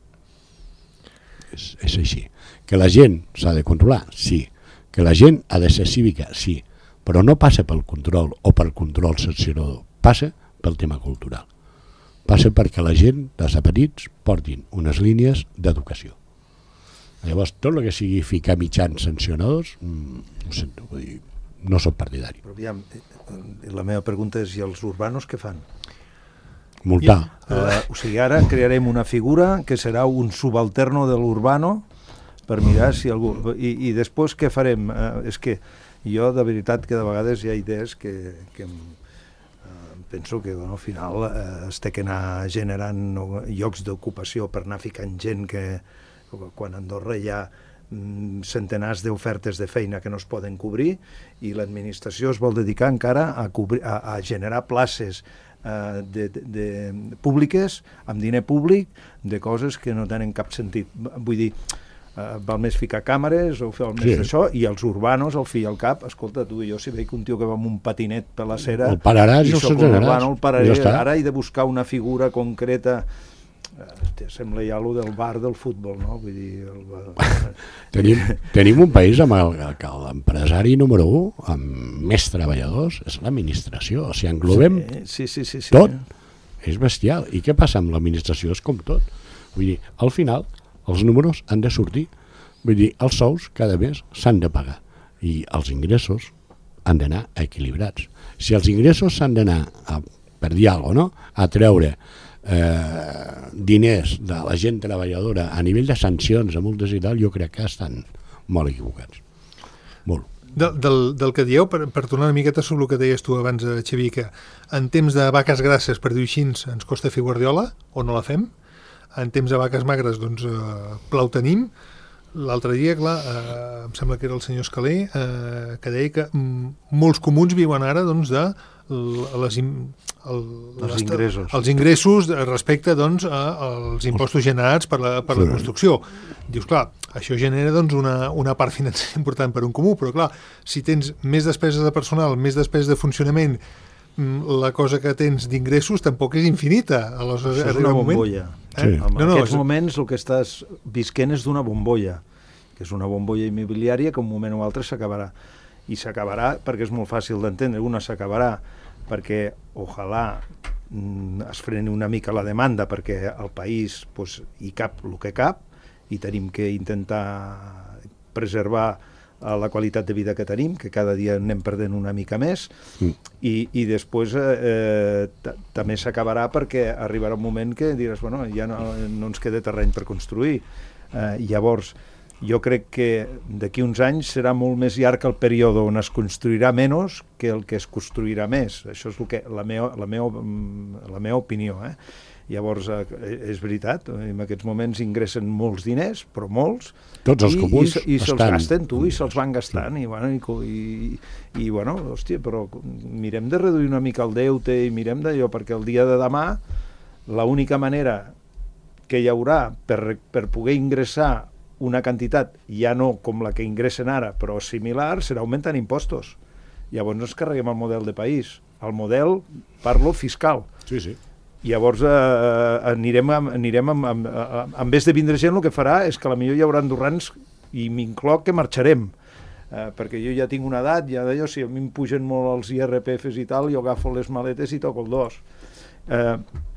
És, és així. Que la gent s'ha de controlar, sí. Que la gent ha de ser cívica, sí. Però no passa pel control o pel control sancionador. Passa pel tema cultural. Passa perquè la gent, des de petits, portin unes línies d'educació. Llavors, tot el que sigui ficar mitjans sancionadors, mmm, ho sento, vull dir, no soc partidari. Però aviam, la meva pregunta és, i els urbanos què fan? Multar. Uh, o sigui, ara crearem una figura que serà un subalterno de l'urbano per mirar si algú... I, i després què farem? Uh, és que jo, de veritat, que de vegades hi ha idees que... que penso que bueno, al final eh, es té que anar generant llocs d'ocupació per anar ficant gent que quan a Andorra hi ha mm, centenars d'ofertes de feina que no es poden cobrir i l'administració es vol dedicar encara a, cobrir, a, a generar places eh, de, de, de públiques amb diner públic de coses que no tenen cap sentit. Vull dir, Uh, val més ficar càmeres o fer el més sí. d'això, i els urbanos, al fi i al cap, escolta, tu i jo, si veig un tio que va amb un patinet per la cera, el pararàs i, i soc un urbano, el pararé, ja ara he de buscar una figura concreta. Uh, sembla ja allò del bar del futbol, no? Vull dir... El... tenim, tenim un país amb el que l'empresari número u, amb més treballadors, és l'administració, o sigui, englobem sí, sí, sí, sí, tot, sí. És bestial. I què passa amb l'administració? És com tot. Vull dir, al final els números han de sortir. Vull dir, els sous cada mes s'han de pagar i els ingressos han d'anar equilibrats. Si els ingressos s'han d'anar, a, per dir alguna cosa, no? a treure eh, diners de la gent treballadora a nivell de sancions, a multes i tal, jo crec que estan molt equivocats. Molt. Del, del, del que dieu, per, per tornar una miqueta sobre el que deies tu abans, Xavier, que en temps de vaques grasses, per dir-ho així, ens costa fer guardiola, o no la fem? En temps de vaques magres, doncs, eh, plau tenim. L'altre dia, clar, eh, em sembla que era el senyor Escaler, eh, que deia que mm, molts comuns viuen ara, doncs, de les, el, els ingressos. Els ingressos respecte, doncs, als impostos generats per la, per la construcció. Dius, clar, això genera, doncs, una, una part financera important per un comú, però, clar, si tens més despeses de personal, més despeses de funcionament, la cosa que tens d'ingressos tampoc és infinita. Aleshores, això és una bombolla. Eh? Sí. En no, no, aquests és... moments el que estàs visquent és d'una bombolla, que és una bombolla immobiliària que un moment o altre s'acabarà. i s'acabarà perquè és molt fàcil d'entendre. Una s'acabarà perquè, ojalà, es freni una mica la demanda perquè al país pues, hi cap el que cap i tenim que intentar preservar la qualitat de vida que tenim, que cada dia anem perdent una mica més, mm. i, i després eh, també s'acabarà perquè arribarà un moment que diràs, bueno, ja no, no ens queda terreny per construir. Eh, llavors, jo crec que d'aquí uns anys serà molt més llarg el període on es construirà menys que el que es construirà més. Això és el que, la, meva, la, meva, la meva opinió. Eh? Llavors, és veritat, en aquests moments ingressen molts diners, però molts, tots els comuns i, i, i se'ls gasten, tu, i se'ls van gastant, sí. i, bueno, i, i, i bueno, hòstia, però mirem de reduir una mica el deute i mirem d'allò, perquè el dia de demà l'única manera que hi haurà per, per poder ingressar una quantitat, ja no com la que ingressen ara, però similar, serà augmentant impostos. Llavors ens carreguem el model de país. El model, parlo, fiscal. Sí, sí. Llavors eh, anirem, amb, anirem amb, amb, amb, en vez de vindre gent, el que farà és que a la millor hi haurà andorrans, i m'incloc que marxarem, eh, perquè jo ja tinc una edat, ja d'allò, si a mi em pugen molt els I R P Fs i tal, jo agafo les maletes i toco el dos. Eh,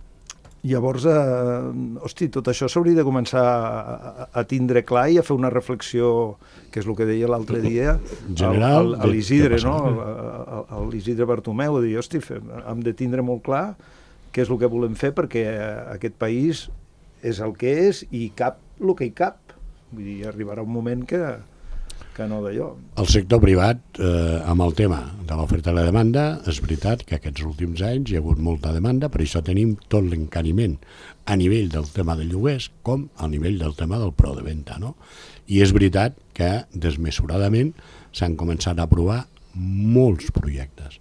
Llavors, eh, hosti, tot això s'hauria de començar a, a tindre clar i a fer una reflexió, que és el que deia l'altre dia general, a l'Isidre, no? A l'Isidre Bartomeu, de dir, hosti, hem de tindre molt clar què és el que volem fer perquè aquest país és el que és i cap el que hi cap. Vull dir, arribarà un moment que... que no d'allò. El sector privat, eh, amb el tema de l'oferta i la demanda, és veritat que aquests últims anys hi ha hagut molta demanda, per això tenim tot l'encariment a nivell del tema de lloguers com a nivell del tema del preu de venda, no? I és veritat que desmesuradament s'han començat a aprovar molts projectes.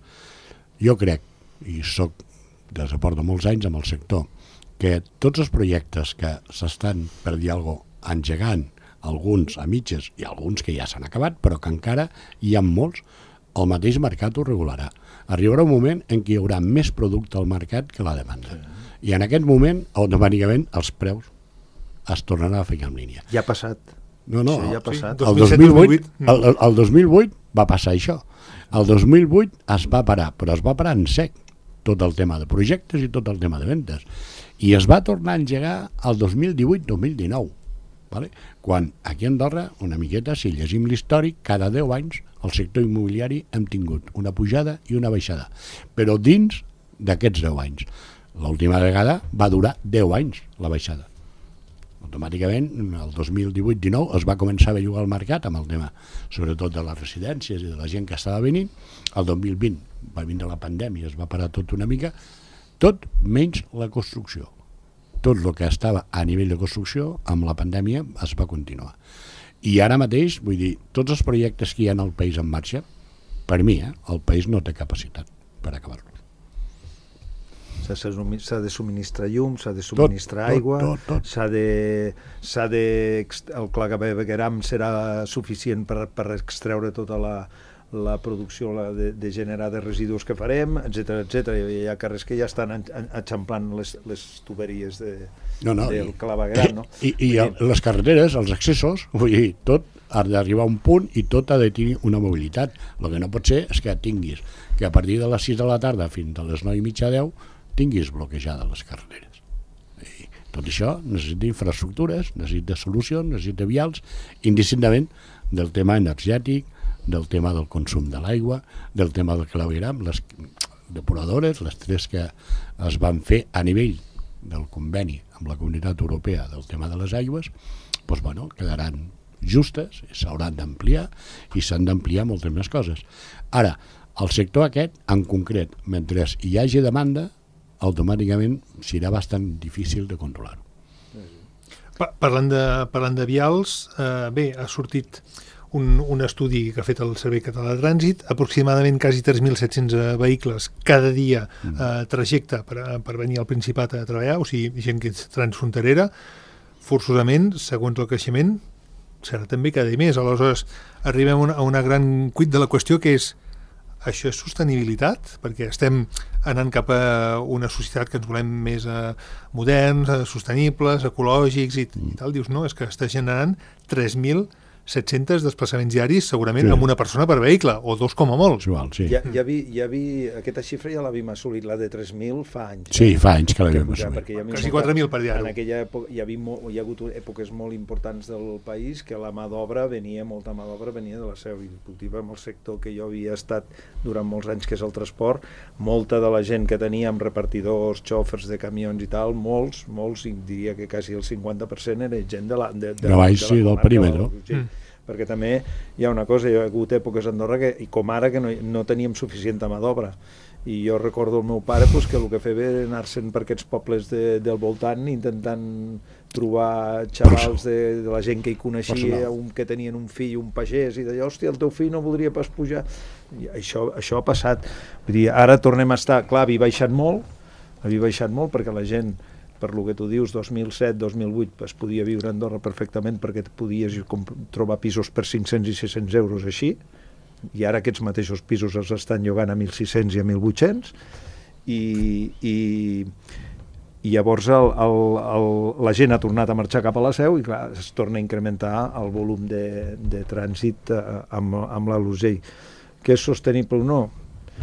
Jo crec, i soc des de porta molts anys amb el sector, que tots els projectes que s'estan, per dir alguna cosa, engegant, alguns a mitges i alguns que ja s'han acabat, però que encara hi ha molts, el mateix mercat ho regularà. Arribarà un moment en què hi haurà més producte al mercat que la demanda. I en aquest moment, automàticament, els preus es tornaran a ficar en línia. Ja ha passat. No, no, sí, ja ha passat. El, dos mil vuit, el, el dos mil vuit va passar això. El dos mil vuit es va parar, però es va parar en sec tot el tema de projectes i tot el tema de vendes. I es va tornar a engegar el dos mil divuit dos mil dinou. Vale? Quan aquí a Andorra, una miqueta, si llegim l'històric, cada deu anys el sector immobiliari hem tingut una pujada i una baixada. Però dins d'aquests deu anys. L'última vegada va durar deu anys la baixada. Automàticament, el dos mil divuit dinou es va començar a bellugar el mercat amb el tema, sobretot de les residències i de la gent que estava venint. El dos mil vint va vindre la pandèmia, es va parar tot una mica, tot menys la construcció. Tot el que estava a nivell de construcció, amb la pandèmia, es va continuar. I ara mateix, vull dir, tots els projectes que hi ha al país en marxa, per mi, eh, el país no té capacitat per acabar-los. S'ha de subministrar llum, s'ha de subministrar tot, aigua, tot, tot, tot. s'ha de... S'ha de el clavegueram serà suficient per, per extreure tota la... la producció la de, de generar de residus que farem, etcètera, etcètera. Hi ha carrers que ja estan enxamplant les, les tuberies de, no, no, del clavegueram, no? I, i, i les carreteres, els accessos, vull dir, tot ha d'arribar a un punt i tot ha de tenir una mobilitat. El que no pot ser és que tinguis que a partir de les sis de la tarda fins a les nou i mitja deu tinguis bloquejades les carreteres. I tot això necessita infraestructures, necessita solucions, necessita vials, indistintament del tema energètic, del tema del consum de l'aigua, del tema del clavegueram, les depuradores, les tres que es van fer a nivell del conveni amb la Comunitat Europea del tema de les aigües, doncs, bueno, quedaran justes, s'hauran d'ampliar i s'han d'ampliar moltes més coses. Ara, el sector aquest, en concret, mentre hi hagi demanda, automàticament serà bastant difícil de controlar-ho. Parlant de, parlant de vials, eh, bé, ha sortit Un, un estudi que ha fet el Servei Català de Trànsit, aproximadament quasi tres mil set-cents vehicles cada dia eh, trajecte per, per venir al Principat a treballar, o sigui, gent que és transfronterera, forçosament, segons el creixement, serà també cada dia més. Aleshores, arribem a una, a una gran cuit de la qüestió, que és, això és sostenibilitat? Perquè estem anant cap a una societat que ens volem més eh, moderns, eh, sostenibles, ecològics i, i tal. Dius, no, és que està generant tres mil set-cents desplaçaments diaris, segurament Sí. amb una persona per vehicle, o dos com a molt. Igual, sí. Ja, ja, vi, ja vi, aquesta xifra ja l'havíem assolit, la de tres mil fa anys. Sí, fa anys que l'havíem pujar, assolit. perquè hi havia Quasi molta- quatre mil per dia. En aquella època hi, havia, mo- hi ha hagut èpoques molt importants del país que la mà d'obra venia, molta mà d'obra venia de la seu agricultiva, amb el sector que jo havia estat durant molts anys, que és el transport. Molta de la gent que teníem, repartidors, xòfers de camions i tal, molts, molts, i diria que quasi el cinquanta per cent era gent de la, de, de, De baix, de la sí, del comarca perímetre. Sí. Mm. Perquè també hi ha una cosa, hi ha hagut èpoques a Andorra que, i com ara, que no, no teníem suficient mà d'obra, i jo recordo el meu pare pues, que el que feia era anar-se'n per aquests pobles de, del voltant intentant trobar xavals de, de la gent que hi coneixia, Personal. un, que tenien un fill, un pagès, i d'allò, hòstia, el teu fill no voldria pas pujar. I això, això ha passat. Vull dir, ara tornem a estar, clar, havia baixat molt, havia baixat molt perquè la gent, per lo que tu dius, dos mil set dos mil vuit es podia viure a Andorra perfectament perquè podies trobar pisos per cinc-cents i sis-cents euros així, i ara aquests mateixos pisos els estan llogant a mil sis-cents i a mil vuit-cents, i, i, i llavors el, el, el, la gent ha tornat a marxar cap a la seu i clar, es torna a incrementar el volum de, de trànsit eh, amb, amb l'Alosell. Que és sostenible o no?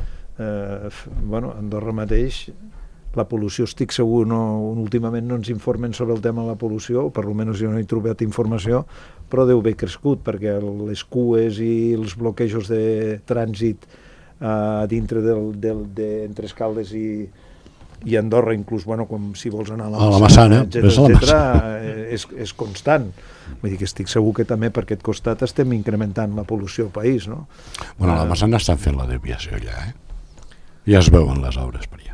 Eh, bueno, a Andorra mateix la pol·lució, estic segur, no, últimament no ens informen sobre el tema de la pol·lució, o per almenys jo no he trobat informació, però deu haver crescut, perquè les cues i els bloquejos de trànsit eh, dintre del, del, de, entre Escaldes i, i Andorra, inclús, bueno, com si vols anar a la, A la Massana, etcètera, ves a la etcètera, eh, és, és constant. Vull dir que estic segur que també per aquest costat estem incrementant la pol·lució al país, no? Bueno, a la Massana estan fent la desviació allà, eh? Ja es veuen les obres per allà.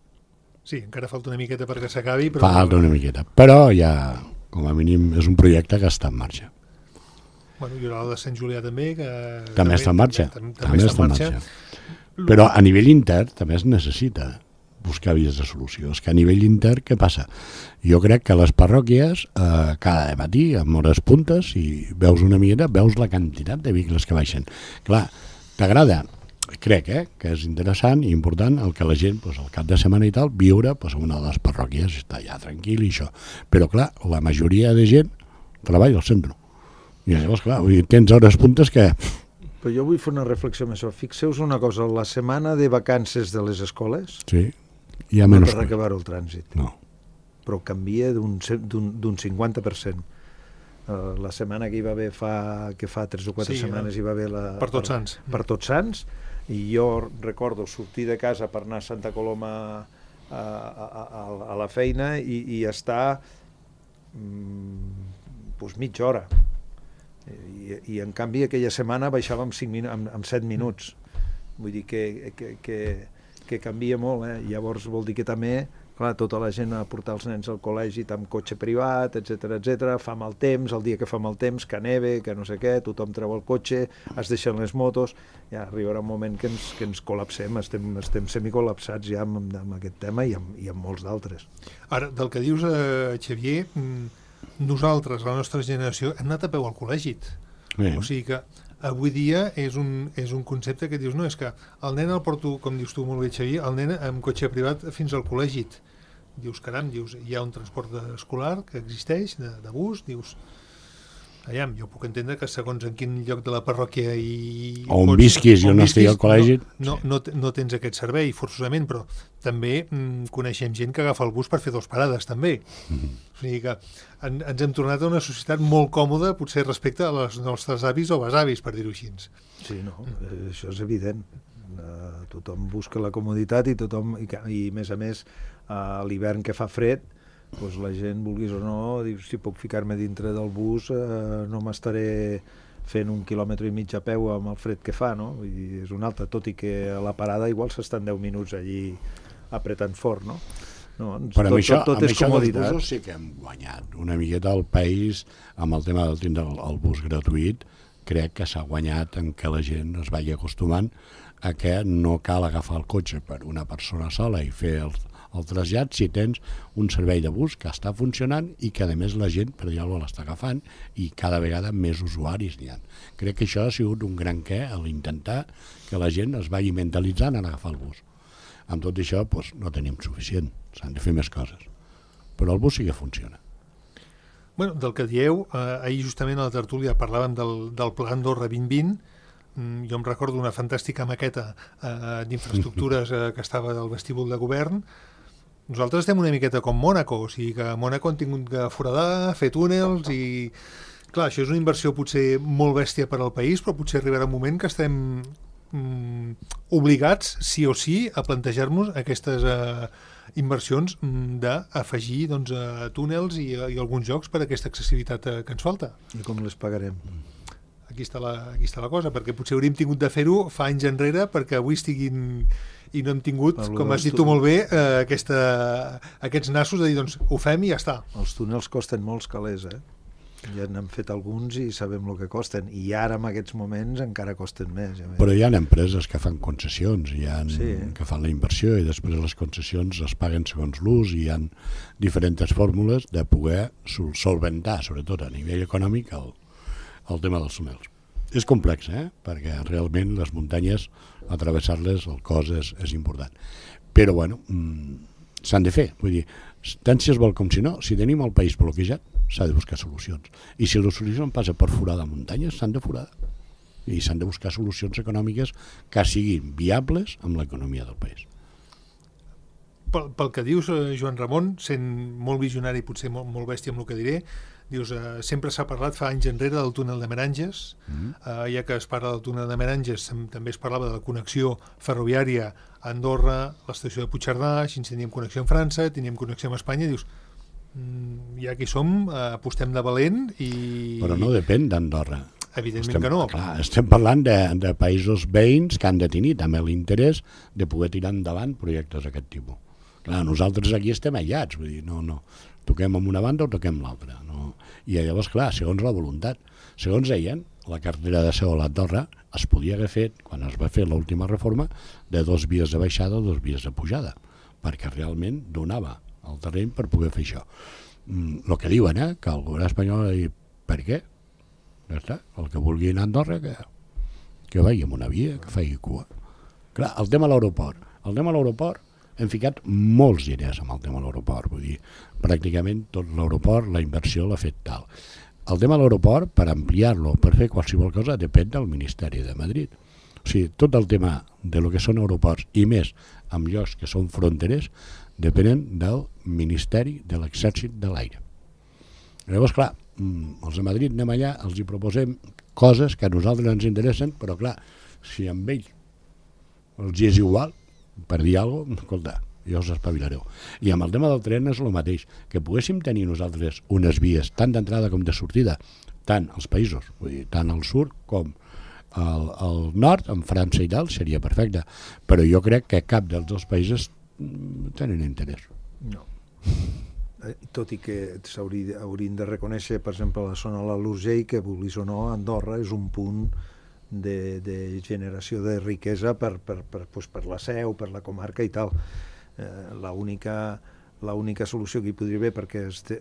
Sí, encara falta una miqueta perquè s'acabi, però... Falta una miqueta, però ja, com a mínim, és un projecte que està en marxa. Bueno, hi haurà la de Sant Julià també, que... També està en marxa. També, També està en marxa. Però a nivell intern també es necessita buscar vies de solució. És que a nivell intern, què passa? Jo crec que les parròquies, eh, cada matí, amb hores puntes, i veus una miqueta, veus la quantitat de vehicles que baixen. Clar, t'agrada? Crec eh, que és interessant i important el que la gent, pues, al cap de setmana i tal, viure pues, a una de les parròquies, està allà tranquil i això. Però clar, la majoria de gent treballa al centre. I llavors, clar, vull dir, tens hores puntes que... Però jo vull fer una reflexió amb això. Fixeu-vos una cosa, la setmana de vacances de les escoles Sí, hi ha no menys... per acabar el trànsit, No. però canvia d'un ce- d'un d'un cinquanta per cent. Uh, la setmana que hi va haver fa, que fa tres o quatre Sí, setmanes eh? hi va haver la... Per Tots Sants. Per Tots Sants, i jo recordo sortir de casa per anar a Santa Coloma a, a, a, a la feina i, i estar mm, pues mitja hora. I, i en canvi aquella setmana baixàvem cinc minu amb, amb set minuts. Vull dir que, que, que, que canvia molt, eh? Llavors vol dir que també, clar, tota la gent a portar els nens al col·legi amb cotxe privat, etcètera, etcètera, fa mal temps, el dia que fa mal temps, que neve, que no sé què, tothom treu el cotxe, es deixen les motos, ja arribarà un moment que ens, que ens col·lapsem, estem, estem semicol·lapsats ja amb, amb aquest tema i amb, i amb molts d'altres. Ara, del que dius, eh, Xavier, mm, nosaltres, la nostra generació, hem anat a peu al col·legi. Bé. O sigui que avui dia és un, és un concepte que dius, no, és que el nen el porto, com dius tu molt bé, Xavier, el nen amb cotxe privat fins al col·legi. Dius, caram, dius, hi ha un transport escolar que existeix, de, de bus, dius, aviam, jo puc entendre que segons en quin lloc de la parròquia i... O on visquis i on estigui al col·legi. No, no, no, no tens aquest servei, forçosament, però també mm, coneixem gent que agafa el bus per fer dues parades, també. Mm. O sigui que en, ens hem tornat a una societat molt còmoda, potser respecte a les nostres avis o besavis, per dir-ho així. Sí, no, mm. això és evident. Uh, tothom busca la comoditat i tothom, i, i a més a més, a l'hivern que fa fred, doncs la gent, vulguis o no, diu, si puc ficar-me dintre del bus, eh, no m'estaré fent un quilòmetre i mig a peu amb el fred que fa, no? Vull dir, és un altre, tot i que a la parada igual s'estan deu minuts allí apretant fort, no? No, Però tot, amb això, tot, tot amb és això dels comoditat. busos sí que hem guanyat una miqueta al país amb el tema del tindre el, el bus gratuït. Crec que s'ha guanyat en què la gent es vagi acostumant a que no cal agafar el cotxe per una persona sola i fer el, el trasllat si tens un servei de bus que està funcionant i que a més la gent per dir-ho l'està agafant i cada vegada més usuaris n'hi ha. Crec que això ha sigut un gran què a l'intentar que la gent es vagi mentalitzant en agafar el bus. Amb tot això doncs, no tenim suficient, s'han de fer més coses. Però el bus sí que funciona. Bueno, del que dieu, eh, ahir justament a la tertúlia parlàvem del, del Pla Andorra vint vint. Mm, jo em recordo una fantàstica maqueta eh, d'infraestructures eh, que estava del vestíbul de govern. Nosaltres estem una miqueta com Mònaco, o sigui que a Mònaco han tingut que foradar, fer túnels i... Clar, això és una inversió potser molt bèstia per al país, però potser arribarà un moment que estem mm, obligats, sí o sí, a plantejar-nos aquestes eh, inversions mm, d'afegir doncs, eh, túnels i, i alguns jocs per a aquesta accessibilitat eh, que ens falta. I com les pagarem? Aquí està, la, aquí està la cosa, perquè potser hauríem tingut de fer-ho fa anys enrere perquè avui estiguin i no hem tingut, Parlo com has dit tu tu molt bé, eh, aquesta, aquests nassos de dir, doncs, ho fem i ja està. Els túnels costen molts calés, eh? Ja n'hem fet alguns i sabem el que costen, i ara en aquests moments encara costen més. Ja Però hi ha empreses que fan concessions, hi ha Sí. que fan la inversió i després les concessions es paguen segons l'ús i hi ha diferents fórmules de poder sol solventar, sobretot a nivell econòmic, el, el tema dels túnels. És complex, eh? Perquè realment les muntanyes, atravessar-les, el cost és, és important. Però, bueno, mmm, s'han de fer. Vull dir, tant si es vol com si no, si tenim el país bloquejat, s'ha de buscar solucions. I si la solució passa per forar de muntanyes, s'han de forar. I s'han de buscar solucions econòmiques que siguin viables amb l'economia del país. Pel, pel que dius, eh, Joan Ramon, sent molt visionari, potser molt, molt bèstia amb el que diré, dius, eh, sempre s'ha parlat fa anys enrere del túnel de Meranges, mm. eh, ja que es parla del túnel de Meranges, també es parlava de la connexió ferroviària a Andorra, l'estació de Puigcerdà, així teníem connexió amb França, teníem connexió amb Espanya, dius, mm, ja que hi som, eh, apostem de valent i... Però no depèn d'Andorra. Evidentment estem, que no. Clar, estem parlant de, de països veïns que han de tenir també l'interès de poder tirar endavant projectes d'aquest tipus. Clar, nosaltres aquí estem aïllats, vull dir, no, no, toquem amb una banda o toquem l'altra. No? I llavors, clar, segons la voluntat, segons deien, la carretera de Seol a Andorra es podia haver fet, quan es va fer l'última reforma, de dos vies de baixada o dos vies de pujada, perquè realment donava el terreny per poder fer això. Mm, el que diuen, eh, que el govern espanyol ha dit, per què? Ja està, el que vulgui anar a Andorra, que, que vagi amb una via, que faci cua. Clar, el tema de l'aeroport. El tema de l'aeroport, hem ficat molts diners amb el tema de l'aeroport, vull dir, pràcticament tot l'aeroport, la inversió l'ha fet tal. El tema de l'aeroport, per ampliar-lo, per fer qualsevol cosa, depèn del Ministeri de Madrid. O sigui, tot el tema de lo que són aeroports, i més amb llocs que són fronterers, depenen del Ministeri de l'Exèrcit de l'Aire. Llavors, clar, els de Madrid anem allà, els hi proposem coses que a nosaltres ens interessen, però clar, si amb ells els hi és igual, per dir alguna cosa, escolta, jo us espavilareu. I amb el tema del tren és el mateix, que poguéssim tenir nosaltres unes vies tant d'entrada com de sortida, tant als països, vull dir, tant al sud com al, al nord, en França i tal, seria perfecte, però jo crec que cap dels dos països tenen interès. No. Tot i que s'haurien de reconèixer, per exemple, la zona de l'Urgell, que vulguis o no, Andorra és un punt de, de generació de riquesa per, per, per, pues, per la Seu, per la comarca i tal. Eh, l'única l'única solució que hi podria haver perquè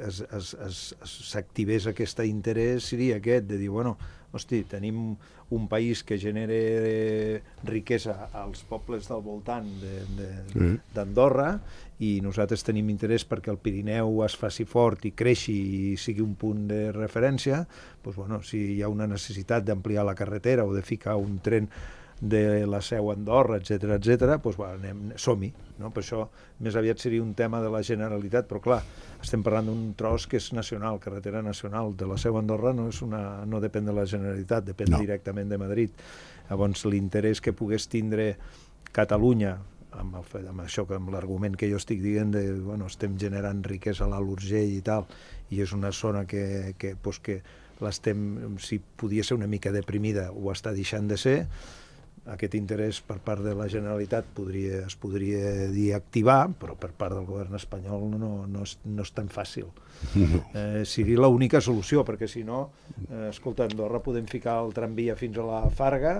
s'activés aquest interès seria aquest, de dir, bueno, hosti, tenim un país que genera riquesa als pobles del voltant d'Andorra de, de, i nosaltres tenim interès perquè el Pirineu es faci fort i creixi i sigui un punt de referència, doncs, bueno, si hi ha una necessitat d'ampliar la carretera o de ficar un tren de la Seu a Andorra, etcètera, etcètera, doncs, bueno, anem, som-hi, no? Per això més aviat seria un tema de la Generalitat, però clar, estem parlant d'un tros que és nacional, carretera nacional, de la Seu a Andorra no, és una, no depèn de la Generalitat, depèn no. directament de Madrid. Llavors l'interès que pogués tindre Catalunya, amb, el, amb això, amb l'argument que jo estic dient de, bueno, estem generant riquesa a l'Alt Urgell i tal, i és una zona que, que, pues, que l'estem, si podia ser una mica deprimida, ho està deixant de ser. Aquest interès per part de la Generalitat podria, es podria dir activar, però per part del govern espanyol no, no, és, no és tan fàcil. Eh, seria l'única solució, perquè si no, eh, escolta, a Andorra podem ficar el tramvia fins a la Farga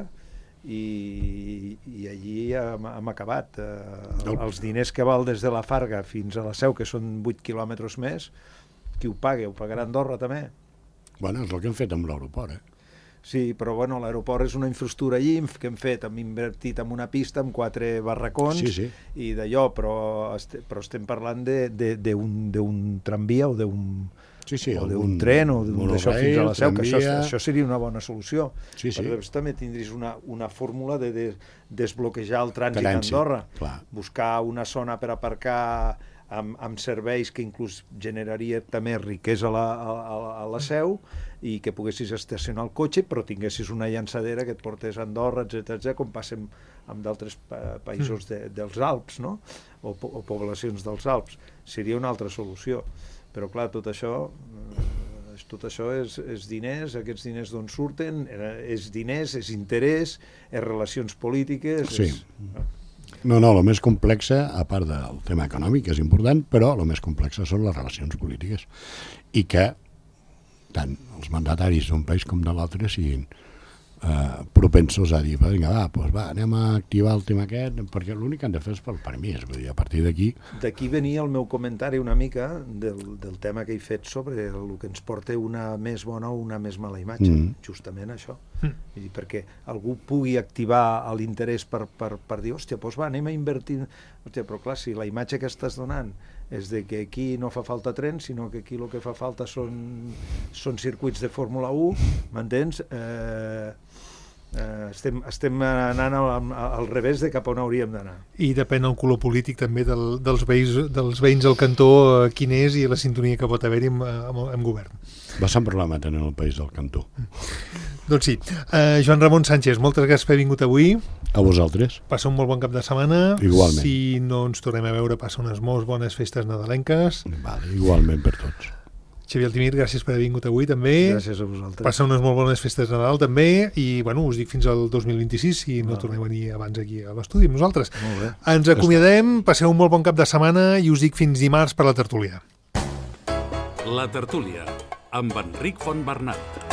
i, i allí hem, hem acabat. Eh, els diners que val des de la Farga fins a la Seu, que són vuit quilòmetres més, qui ho paga? Ho pagarà Andorra també? Bueno, és el que hem fet amb l'aeroport, eh? Sí, però bueno, l'aeroport és una infraestructura allí que hem fet, hem invertit en una pista amb quatre barracons sí, sí. i d'allò, però, est però estem parlant d'un tramvia o d'un sí, sí, o d'un algun tren o d'un d'això fins a la Seu, que això, tramvia. això seria una bona solució. Sí, sí. Però també tindries una, una fórmula de, de desbloquejar el trànsit a Trànsit, Andorra, clar. buscar una zona per aparcar amb, amb serveis que inclús generaria també riquesa a la, a, a la Seu, i que poguessis estacionar el cotxe, però tinguessis una llançadera que et portés a Andorra, etcètera, etcètera, com passa amb, amb d'altres pa països de, dels Alps, no? O, o poblacions dels Alps. Seria una altra solució. Però, clar, tot això, eh, tot això és, és diners, aquests diners d'on surten, és diners, és interès, és relacions polítiques... Sí. És... No, no, el més complex, a part del tema econòmic, és important, però el més complex són les relacions polítiques. I que tant els mandataris d'un país com de l'altre siguin eh, propensos a dir, vinga, va, doncs va, anem a activar el tema aquest, perquè l'únic que han de fer és pel permís, vull dir, a partir d'aquí... D'aquí venia el meu comentari una mica del, del tema que he fet sobre el que ens porta una més bona o una més mala imatge, Mm. justament això. Mm. Vull dir, perquè algú pugui activar l'interès per, per, per dir, hòstia, doncs va, anem a invertir... Hòstia, però clar, si la imatge que estàs donant és de que aquí no fa falta tren, sinó que aquí el que fa falta són, són circuits de Fórmula un, m'entens? Eh, eh, estem, estem anant al, al revés de cap on hauríem d'anar. I depèn el color polític també del, dels, veïns, dels veïns del cantó, eh, quin és, i la sintonia que pot haver-hi amb, amb, amb govern. Va Sant problema tenir el país del cantó. Doncs sí. Uh, Joan Ramon Sánchez, moltes gràcies per haver vingut avui. A vosaltres. Passa un molt bon cap de setmana. Igualment. Si no ens tornem a veure, passa unes molt bones festes nadalenques. Vale, igualment per tots. Xavier Altimir, gràcies per haver vingut avui també. Gràcies a vosaltres. Passa unes molt bones festes de Nadal també, i bueno, us dic fins al dos mil vint-i-sis, si no Ah. tornem a venir abans aquí a l'estudi amb nosaltres. Molt bé. Ens acomiadem, passeu un molt bon cap de setmana i us dic fins dimarts per la tertúlia. La tertúlia, amb Enric Fontbernat.